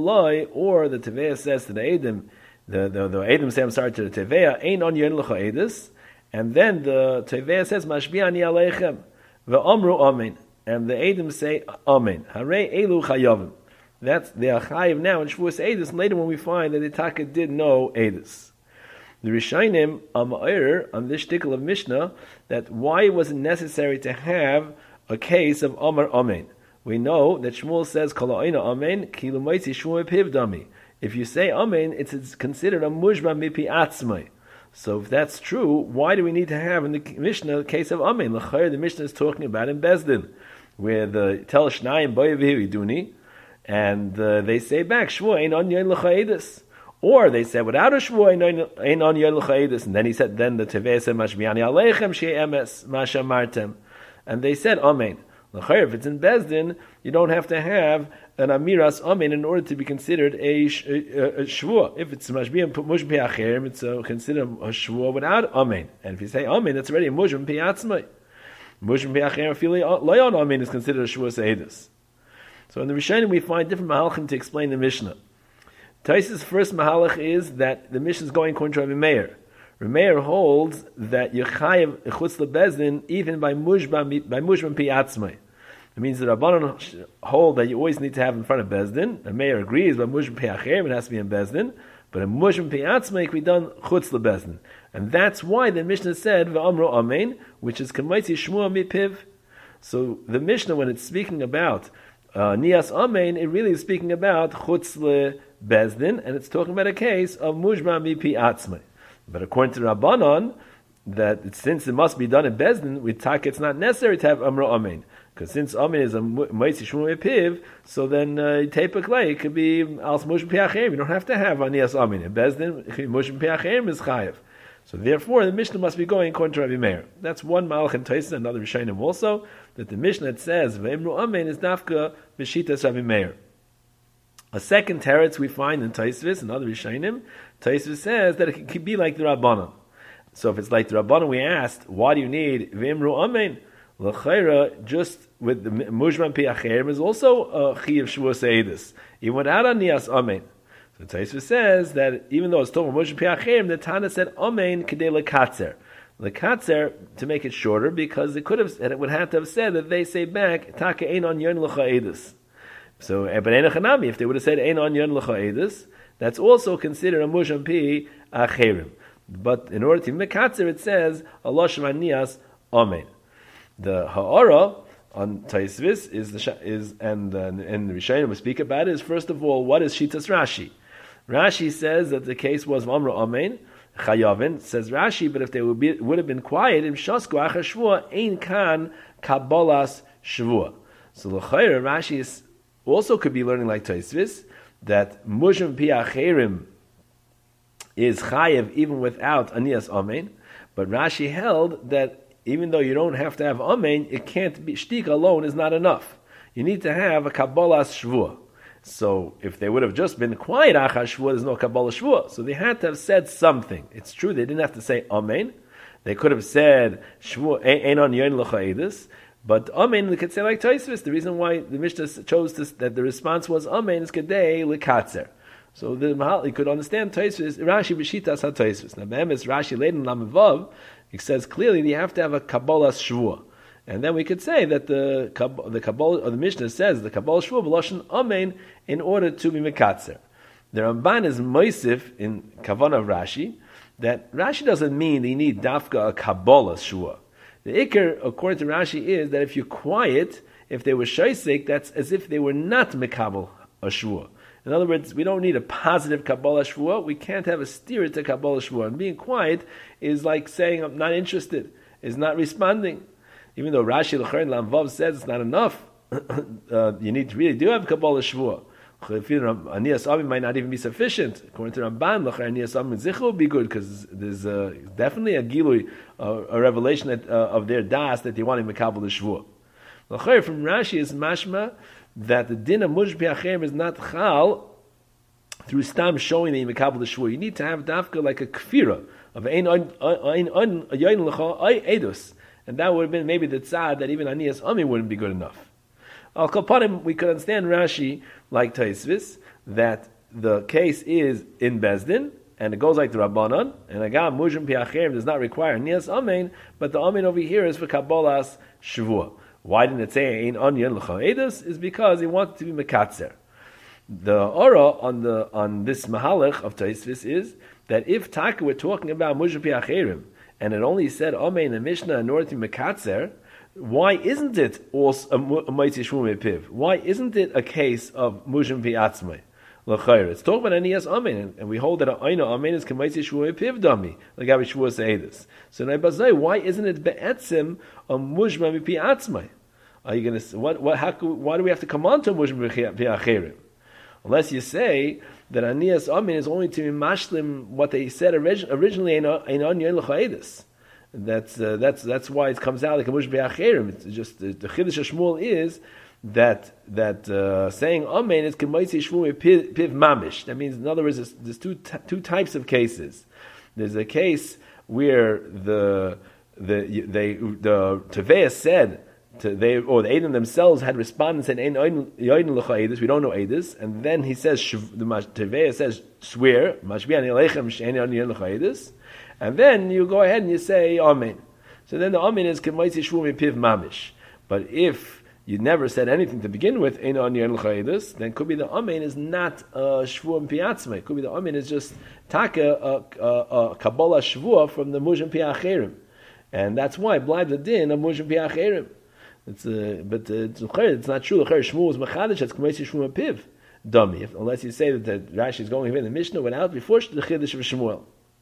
Speaker 2: the Teveya says to the Eidim, the, the, the Eidim say, I'm sorry, to the Teveya, Ein Oni Yoidin Lecha Eidus. And then the Teveya says, Mashbi Ani Aleichem, Ve'omru Amen. And the Eidim say, Amen. Harei Elu Chayavim. That's the Achayiv now in Shvuas Eidus, and later when we find that the Taka did know Eidus. The Rishayim Ama'ir on this shtickle of Mishnah, that why it wasn't necessary to have a case of Amar Amen. We know that Shmuel says, Kala'ina Amen, Ki L'maitzi Shmuel Piv Dami. If you say Amen, it's, it's considered a Mujma Mipi Atzmai. So if that's true, why do we need to have in the Mishnah a case of Amen? L'chayr, the Mishnah is talking about in Bezdin, where the Tel Shnayim Boyevihi Duni, and uh, they say back, Shvuah Ein On Yoin Lecha Eidus. Or they said, without a Shvuah Ein On Yoin Lecha Eidus. And then he said, then the Tevei said, Mashbiani Aleichem Shei Emes Masha Martem. And they said, Amen. L'chayr, if it's in Bezdin, you don't have to have an Amiras Amen in order to be considered a, sh- a, a Shvuah. If it's Mashbian Mushbi Acherim, it's uh, considered a Shvuah without Amen. And if you say Amen, that's already a Mushbi Piatzmai. Mushbi Acherim Fili Loyon Amen is considered a Shvuah Eidus. So in the Rishonim we find different mahalachim to explain the Mishnah. Taisa's first mahalach is that the Mishnah is going according to Rabbi Meir. Rabbi Meir holds that Yechayev Chutz LeBezdin even by Mujban by Mujban Piatzmai. It means that Rabbanon hold that you always need to have in front of Bezdin. Rabbi Meir agrees, but Mujban Piacherim it has to be in Bezdin. But in Mujban Piatzmai it can be done Chutz LeBezdin, and that's why the Mishnah said V'amru Amen, which is Kamaitzi Shmuah Mipiv. So the Mishnah, when it's speaking about Uh, Nias Amen, it really is speaking about Chutz LeBezdin, and it's talking about a case of Mujma Mipi Atzmai. But according to Rabbanon, that it, since it must be done in Bezdin, with Tak it's not necessary to have Amro Amen. Because since Amen is a Moitzi Shmuel Piv, so then Tepek Lei, it could be Als Mujma Piachem. You don't have to have Nias Amen. In Bezdin, Mujma Piachem is Chayev. So therefore, the Mishnah must be going according to Rabbi Meir. That's one Malach and Taisa, another Rishonim also, that the Mishnah that says Ve'emru Amen is Dafka B'shitas Rabbi Meir. A second teretz we find in Taisvis, another Rishonim, Taisvis says that it could be like the Rabbanon. So if it's like the Rabbanon, we asked, why do you need Ve'emru Amen? L'chayra, just with the Mujman Pi'acherim is also a Chi of Shvuas Eidus, even without a Nias Amen. So Taisva says that even though it's told Moshe Piachem, the Tana said Amen Kedei Lekatzer. Lekatzer to make it shorter, because it could have, and it would have to have said that they say back Taka Ein On Yon Lecha Eidus. So, but Ein Chanami, if they would have said Ein On Yon Lecha Eidus, that's also considered a Moshe Piachem. But in order to make Katzer, it says Allah Shemanias Amen. The Ha'ara on Taisvis is the is and uh, and the Rishayim we speak about it is first of all, what is Shitas Rashi? Rashi says that the case was Amra Amen Chayavin, says Rashi, but if they would be would have been quiet in Shasku Achar Shvua Ein Kan Kabbalas Shvua. So l'chayr Rashi is, also could be learning like Taisvis that Mujim Piacherim is Chayev even without Anias Amen, but Rashi held that even though you don't have to have Amen, it can't be, Shtika alone is not enough. You need to have a Kabbalas Shvua. So if they would have just been quiet Achar Shvua, there's no Kabbalah Shvua. So they had to have said something. It's true, they didn't have to say Amen. They could have said Shvua Ein On Yon Lecha Eidus, But Amen, we could say like Tosfos. The reason why the Mishnah chose this, that the response was Amen is Kedei Likatzer. So the Mahal, you could understand Tosfos, Rashi B'Shitas HaTosfos. Now, Be'emes Rashi Leiden Lamav, it says clearly that you have to have a Kabbalah Shvua. And then we could say that the the Kabbalah, or the Mishnah says the Kabbalah Shvua B'Lashon Amen in order to be Mekatzer. The Ramban is Moisif in Kavanah of Rashi, that Rashi doesn't mean that you need Dafka a Kabbalah Shvua. The Iker, according to Rashi, is that if you're quiet, if they were Shaisik, that's as if they were not Mekabel a Shvua. In other words, we don't need a positive Kabbalah Shvua. We can't have a steer to Kabbalah Shvua. And being quiet is like saying, I'm not interested, is not responding. Even though Rashi L'cher and Lamvav says it's not enough, uh, you need to really do have Kabbalah Shvua. Aniyas Ami might not even be sufficient. According to Ramban, L'cher Aniyas Ami Zichu will be good, because there's uh, definitely a Gilui, uh, a revelation that, uh, of their Das that they want to Kabbalah Shvua. L'cher from Rashi is mashma that the din of Mujbi Achem is not chal through stam showing that you mekabel the shvua. You need to have dafka like a kfira of ein ein ein yayin lecha ay edus, and that would have been maybe the tzad that even Aniyas Ami wouldn't be good enough. Al kapanim, we could understand Rashi like Tosfos that the case is in Bezdin and it goes like the Rabbanon, and agam Mujbi Achem does not require Aniyas Amen, but the Amen over here is for kabbalas shvua. Why didn't it say ein onion l'cha'edus? Is because he wanted to be mekatzer. The aura on the on this mahalach of Tosfos is that if taka we're talking about mujim pi acherim and it only said amen in the Mishnah in order to be mekatzer, why isn't it also a moitzi shvum epiv? Why isn't it a case of mujim pi atzmai? L'chayr. It's talking about aniyas amen, and we hold that aina amen is k'moitzi shvum epiv dami like Rabbi Shvua seidus. So now, why isn't it be'etzim a mujim pi atzmai? Are you going to what? What? How? Why do we have to come on to mujim v'acherim? Unless you say that aniyas amin is only to mashlim what they said orig- originally in onion l'cha'edus. That's uh, that's that's why it comes out like a mujim v'acherim. It's just the, the chiddush of Shmuel is that that uh, saying amen is k'moitzi shvum piv mamish. That means, in other words, there's, there's two t- two types of cases. There's a case where the the they the Teveya said. To they or the Edom themselves had responded and said, "Yoyin l'cha'edus." We don't know edus, and then he says, "The Teveya says swear, mashbi'an elechem she'en yoyin l'cha'edus," and then you go ahead and you say amen. So then the amen is k'moitzi shvum piv mamish. But if you never said anything to begin with, ein yoyin l'cha'edus, then could be the amen is not a shvum piatzmei. Could be the amen is just taka a, a, a kabbalah shvua from the mujim piacherim, and that's why blind the din of mujim piacherim. It's uh, but uh, it's, it's not true. Shmuel is mechadish. It's k'moitzi shvum piv dummy. If, unless you say that, that Rashi is going in the Mishnah went out before the chiddush of Shmuel.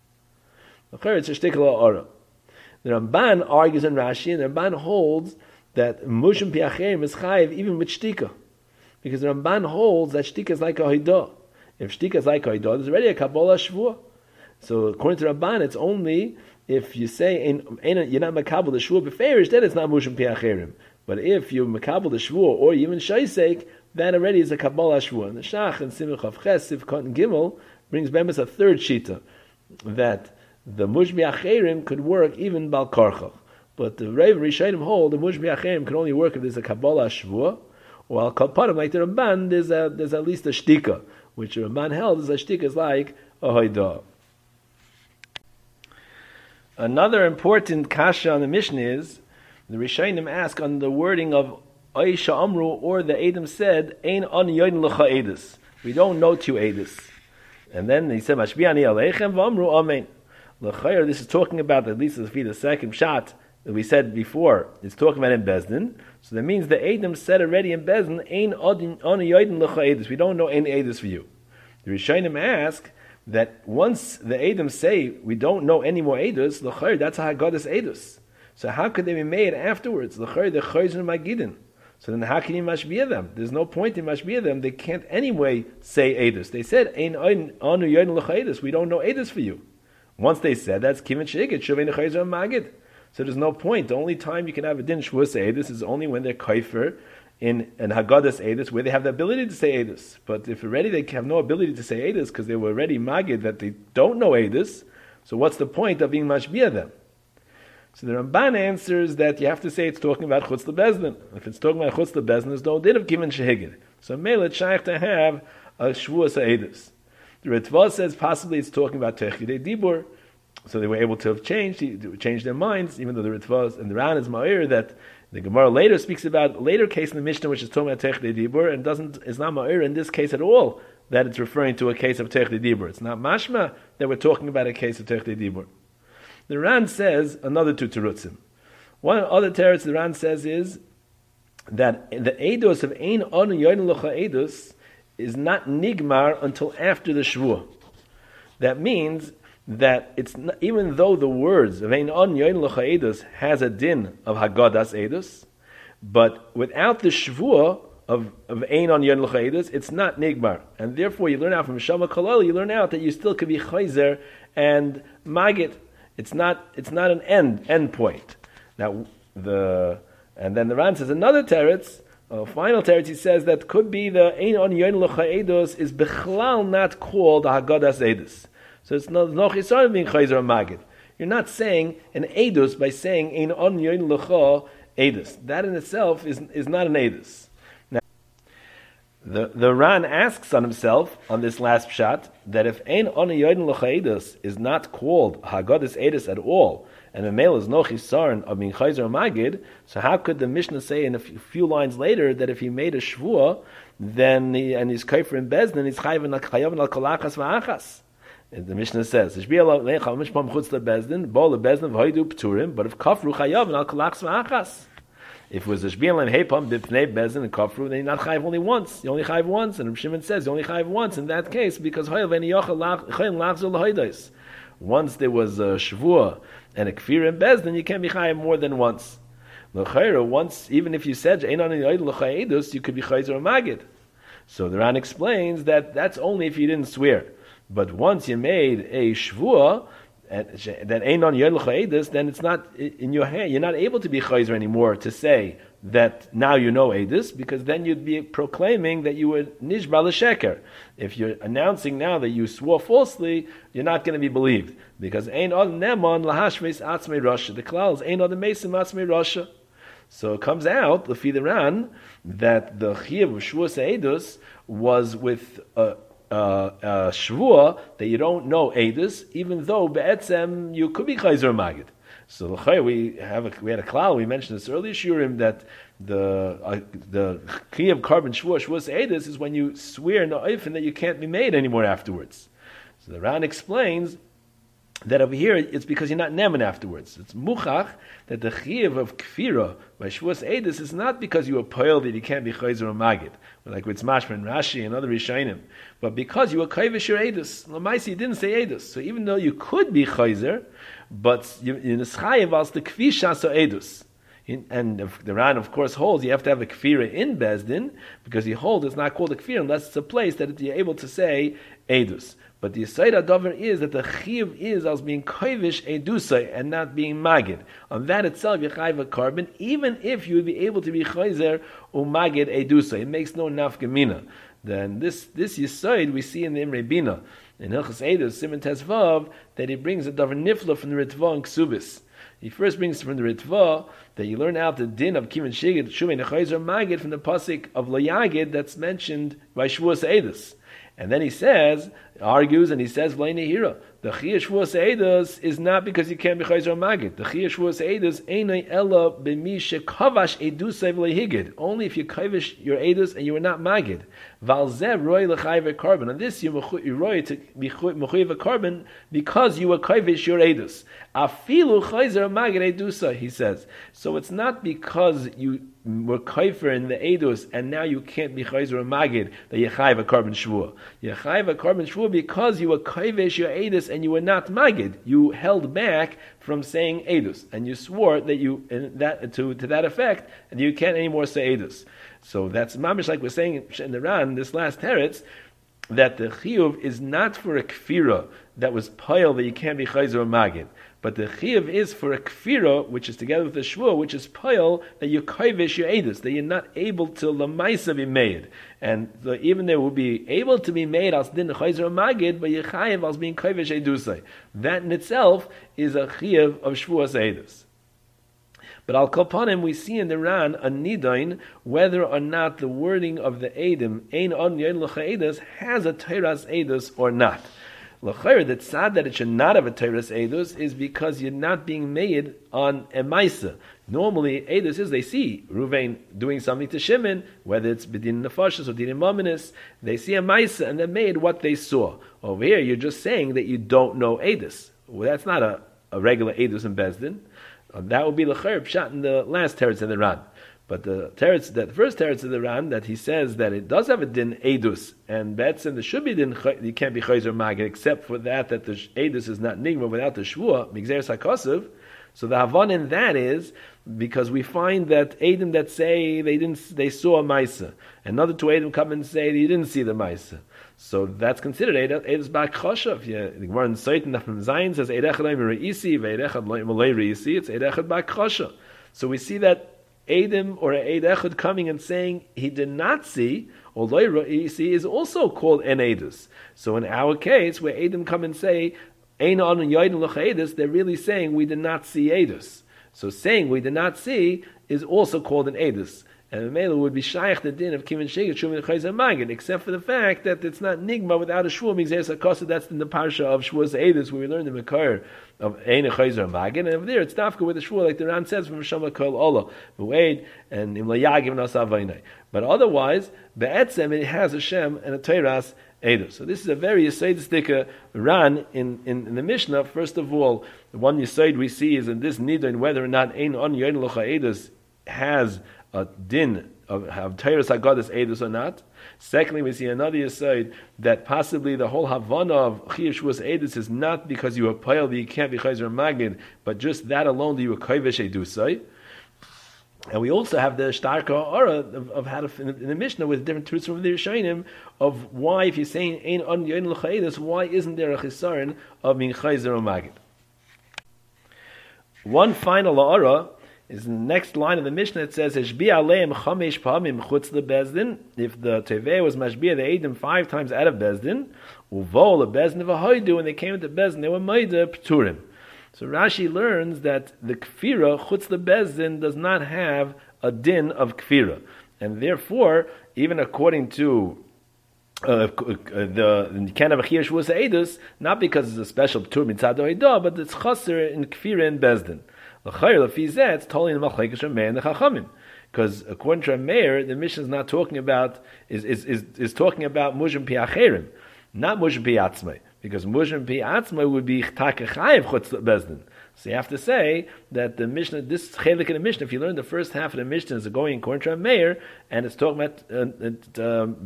Speaker 2: It's a shtikla ora. The Ramban argues in Rashi, and the Ramban holds that mushim piachem is chayiv even with shtika, because the Ramban holds that shtika is like a haidah. If shtika is like a haidah, there's already a kabbalah shvua. So according to Ramban, it's only if you say in, in, you're not makabel the shvua beferish, then it's not mushim piacherim. But if you makabel the shvua or even shaysek, that already is a kabbalah shvua. And the Shach and Simcha of Ches, Sivkot and Gimel brings Bemis a third shita that the mushbi acherim could work even bal karchach. But the Rav Rishonim hold the mushbi acherim can only work if there's a kabbalah shvua, or al kalpanim like the Ramban, there's a there's at least a shtika, which the Ramban held is a shtika is like a haidah. Another important kasha on the Mishnah is the Rishonim ask on the wording of Aisha Amru, or the Edom said, Ein an yoyin l'cha edus. We don't know two edus. And then he said, Mashbi'ani aleichem v'amru amen. L'chayr, this is talking about, at least the second shot that we said before, it's talking about in Bezdin. So that means the Edom said already in Bezdin, Ein an yoyin l'cha edus. We don't know any edus for you. The Rishonim ask that once the Edom say, we don't know any more edus, l'chayr, that's how God is edus. So how could they be made afterwards? The L'chayr, the chayzun magidin. So then how can you mashbiah them? There's no point in mashbiah them. They can't anyway say edus. They said, Ein anu yoyin l'chayedus. We don't know edus for you. Once they said, that's kivin shigit, shuvein chayzun magid. So there's no point. The only time you can have a din shvus edus is only when they're kaifer in an haggadas edus, where they have the ability to say edus. But if already they have no ability to say edus, because they were already magid that they don't know edus, so what's the point of being mashbiah them? So the Ramban answers that you have to say it's talking about chutz lebezdin. If it's talking about chutz lebezdin, there's no din of given shehigid. So mele it's shaykh to have a shvuas ha'edus. The Ritva says possibly it's talking about techidei dibur. So they were able to have changed, to change their minds, even though the Ritva and the Ran is ma'ir that the Gemara later speaks about a later case in the Mishnah which is talking about techidei dibur and doesn't is not ma'ir in this case at all that it's referring to a case of techidei dibur. It's not mashma that we're talking about a case of techidei dibur. The Ran says another two terutzim. One other teretz the Ran says is that the edus of ein on yoyin locha edus is not nigmar until after the shvuah. That means that it's not, even though the words of ein on yoyin locha edus has a din of hagadas edus, but without the shvuah of of ein on yoyin locha edus, it's not nigmar, and therefore you learn out from Shama Kolal, you learn out that you still could be chayzer and magid. It's not. It's not an end end point. Now the and then the Ran says another teretz, a final teretz. He says that could be the ein on yoyin locha edus is bechlal not called hagadas edus. So it's not no chisaron being chayzer magid. You're not saying an edus by saying ein on yoyin locha edus. That in itself is is not an edus. The the Ran asks on himself on this last pshat that if ein on yoyin locha edus is not called hagadas edus at all, and the male is no chisaron of being chayzer magid, so how could the Mishnah say in a few, few lines later that if he made a shvuah, then he, and he's kaifer in bezdin, he's chayav al kolachas va'achas? The Mishnah says, but if kafru chayav al kolachas va'achas. If it was a shbiel and hepam b'pnei bezin and kafru, then you're not chayiv only once. You only chayiv once, and Reb Shimon says you only chayiv once. In that case, because once there was a shvuah and a kfir in bezdin, you can't be chayiv more than once. Once, even if you said you could be chayzer or magid. So the Ran explains that that's only if you didn't swear. But once you made a shvuah, and that ain't on yoyin locha edus, then it's not in your hand. You're not able to be chayzer anymore to say that now you know edus, because then you'd be proclaiming that you were nishba l'sheker. If you're announcing now that you swore falsely, you're not going to be believed, because ain't on nemon lahashmeis atzmei rasha. The klal is ain't on the mesim atzmei rasha. So it comes out lefi the Ran that the chiyuv of shvuas edus was with a Uh, uh, shvuah that you don't know edus, even though be'etzem you could be chayzer magid. So we have a, we had a klal. We mentioned this earlier shurim that the uh, the chiyuv carbon shvuah shvuas edus is when you swear in the oifen that you can't be made anymore afterwards. So the Ran explains that over here it's because you're not nemen afterwards. It's muchach that the chiyuv of kfira by shvuas edus is not because you were poil that you can't be chayzer or magid, like with Mashma and Rashi and other Rishonim, but because you were kaivish your edus. Lamaisi, you didn't say edus. So even though you could be chayzer, but you, in the chayiv as the kvisha so edus. And the Ran, of course, holds you have to have a kfira in Bezdin, because he holds it's not called a kfira unless it's a place that you're able to say edus. But the Yisayda Dover is that the Chiv is as being Koivish Edusai and not being Magid. On that itself, you Chayv a carbon, even if you would be able to be Chayzer or Magid Edusai. It makes no nafgamina. Then this this Yisayd we see in the Imre Bina, in Hilchas Edus, Simon Tezvav, that he brings a Dover Nifla from the Ritva and Ksubis. He first brings from the Ritva that you learn out the din of Kivan Shigid, Shumei Nechayzer Magid from the Pasik of Layagid that's mentioned by Shavuos Edus. And then he says, argues, and he says, V'lei Nehira, the Chiyah Shavuos Edus is not because you can't be Chayzer Magid. The Chiyah Shavuos Edus einay ella b'mi shekavash edusay v'lehigid. Only if you kavish your Edus and you are not Magid. Val zeh roi l'chayver carbon. On this, you're roi to be mechuyev a carbon because you were kavish your Edus. Afilu Chayzer Magid edusay, he says. So it's not because you were kaifer in the edus, and now you can't be chayzer or magid that you chayv a carbon shvua. You chayv a carbon shvua because you were kaivish your edus and you were not magid. You held back from saying edus, and you swore that you in that to to that effect, and you can't anymore say edus. So that's mamish like we're saying in the Ran, this last teretz, that the chiyuv is not for a kfira that was pile that you can't be chayzer or magid. But the chiyuv is for a kfira, which is together with the shvua, which is pile that you kaivish your edus, that you're not able to lamaisa be made, and so even they will be able to be made as din chayzer magid, but you chayiv as being kaivish edusay. That in itself is a chiyuv of shvuas edus. But al kolpanim, we see in the Ran a nidain whether or not the wording of the Eidim ein on yoin l'cha edus has a teiras edus or not. L'chayr, the tzad that it should not have a teiras edus is because you're not being made on a maisa. Normally, edus is they see Ruvain doing something to Shimon, whether it's bedin nefashos or din mominus, they see a maisa and they're made what they saw. Over here, you're just saying that you don't know edus. Well, that's not a, a regular edus in Bezdin. Uh, that would be l'chayr pshat in the last teretz in the Ran. But the teretz, that the first teretz of the Ran, that he says that it does have a din edus, and that's in the should be din, you can't be chayzer magid, except for that, that the edus is not nigma without the shvua, migzer sakosiv. So the havon in that is, because we find that Edom that say they didn't, they saw a Maisa. Another two Edom come and say they didn't see the Maisa. So that's considered Edom Bak Chosha. If you, the Gemara in Seitan from Zayin says Eidechad Loim Reisi, Veidechad Loim Reisi, it's Eidechad Bak Chosha. So we see that Edom or Eidechad coming and saying he did not see, or Loim Reisi is also called an Edus. So in our case, where Edom come and say, Ein on Yoidin L'Cha'edus, they're really saying we did not see Edus. So saying we did not see is also called an Edus. And the Mela would be Shaykh the din of Kivin Shegit Shuvin Chayzer Magid, except for the fact that it's not Nigma without a Shvuah Migzer Sakosa. That's in the Parsha of Shvuah's Edus, where we learn the Mekar of Ein Chayzer Magid. And over there it's Dafka with the Shvuah, like the Ran says from Shama Kol Ola, Mu'ed, and Im Layagiv Nasavainai. But otherwise, Be'etzem, it has a Shem and a Teiras Edus. So this is a very Yisaidistic Ran in, in, in the Mishnah. First of all, the one Yisaid we see is in this Nidon whether or not Ein On Yoin Locha Edus has a din of have Teiras Haggadas Edus or not. Secondly, we see another Yisaid that possibly the whole Havana of Chiyuv Shvuas Edus is not because you are pale that you can't be Chayzer Magid, but just that alone that you are Koivesh Edusai. And we also have the Shtarka Aura of, of how to, in, the, in the Mishnah with different truths from the Rishonim of why, if you're saying Ein On Yoin L'Cha Edus, why isn't there a Chisaron of Min Chayzer or Magid? One final Aura is in the next line of the Mishnah. It says, Eshbi aleim chamesh pamim chutz lebezdin. If the Teveh was mashbia the Eidim five times out of Bezdin, uvo lebezdin v'hoidu, when they came to Bezdin, they were maida pturim. So Rashi learns that the kfira chutz lebezdin does not have a din of kfira, and therefore, even according to Uh, the you can't have a chiyuv shvuas edus, not because it's a special ptur mitzad hoidah, but it's chaser in kfira and bezdin. L'chayr lefi zeh, it's totally in the machlekes of Meir and the Chachamim, because according to Meir, the Mishnah is not talking about is is is, is talking about mujim pi acherim, not mujim pi atzmai, because mujim pi atzmai would be takechayev chutz bezdin. So you have to say that the Mishnah, this chelik in the Mishnah, if you learn the first half of the Mishnah is going according to Meir, and it's talking about uh,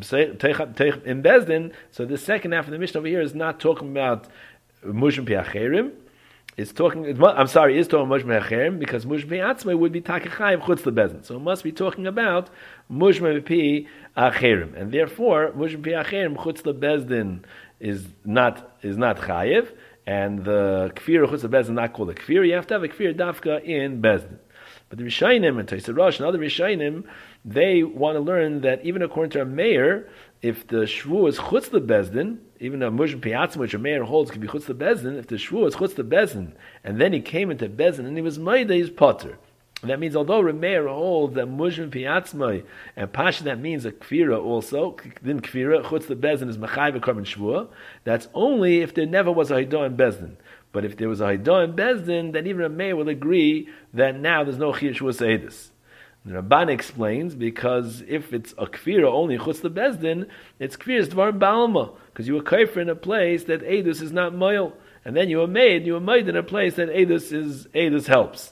Speaker 2: uh, in Bezdin, so the second half of the Mishnah over here is not talking about Mushim Pi Acherim. It's talking, I'm sorry, it is talking about Mushim Pi Acherim, because Mushim Pi Atzmai would be Takechayev Chutz LeBezdin. So it must be talking about Mushim Pi Acherim. And therefore, Mushim Pi Acherim Chutz LeBezdin is not, is not Chayev, and the kfir chutz bezdin is not called a kfir. You have to have a kfir dafka in bezdin. But the Rishayim and Tosfos Rosh and other Rishayim, they want to learn that even according to a Meir, if the shvu is chutz bezdin, even a mujim piatzim which a Meir holds can be chutz bezdin, if the shvu is chutz bezdin, and then he came into bezdin and he was maida, he's potter. And that means, although Remeir holds that mujim piatzmai and pasha, that means a kfira also, then kfira chutz the bezdin is machai v'karban shvua. That's only if there never was a haidah in bezdin. But if there was a haidah in bezdin, then even Remeir will agree that now there's no chiyuv shvua seidus. The Ramban explains, because if it's a kfira only chutz the bezdin, it's kfira's dvar balma, because you were kaifer in a place that edus is not moil, and then you were made, you were made in a place that edus is edus helps.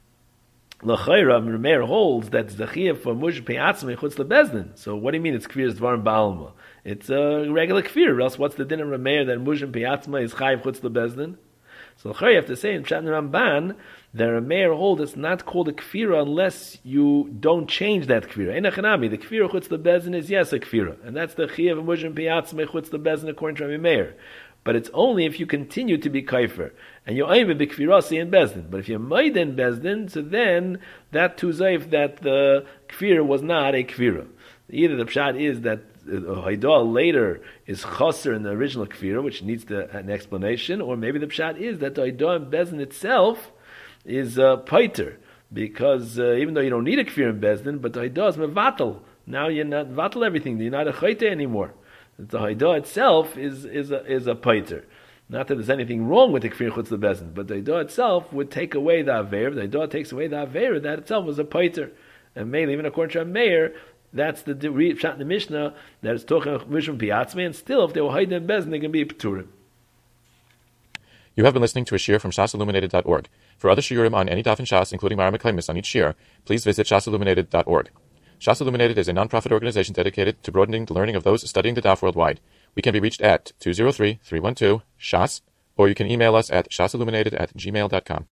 Speaker 2: L'chayra, Remeir holds that zechiyah for mush pe'atzmei chutz lebezdin. So what do you mean it's kfir's dvar balma? It's a regular kfir. Else what's the din of Remeir that mush pe'atzmei is chayiv chutz lebezdin? So l'chayra, you have to say in Pshat Ramban that Remeir holds it's not called a kfira unless you don't change that kfira. Einachanami, the kfira chutz lebezdin is yes a kfira, and that's the chiyah of mush pe'atzmei chutz lebezdin according to Remeir. But it's only if you continue to be kaifer and you're aiming be kfirasi in bezdin. But if you're maid in bezdin, so then that too zayif that the kfir was not a kfira. Either the pshat is that haidah later is chaser in the original kfira, which needs the, an explanation, or maybe the pshat is that the haidah in bezdin itself is uh, paiter. because uh, even though you don't need a kfir in Bezdin, but the Haidah is mevatel. Now you're not vatel everything. You're not a chayte anymore. The Haidah itself is is a, is a paiter. Not that there's anything wrong with the kfir chutz the Bezdin, but the Haidah itself would take away the aver. The Haidah takes away the aver. That itself was a paiter. And mainly, even according to a mayor, that's the shot in the Mishnah that is talking about Mishum Piatzme, and still, if they were Haidah in Bezdin, they can be Pturim.
Speaker 1: You have been listening to a shiur from shas illuminated dot org. For other shiurim on any daf in Shas, including Mara Meklemis on each shiur, please visit shas illuminated dot org. Shas Illuminated is a non-profit organization dedicated to broadening the learning of those studying the daf worldwide. We can be reached at two zero three, three one two, S H A S, or you can email us at shasilluminated at gmail dot com.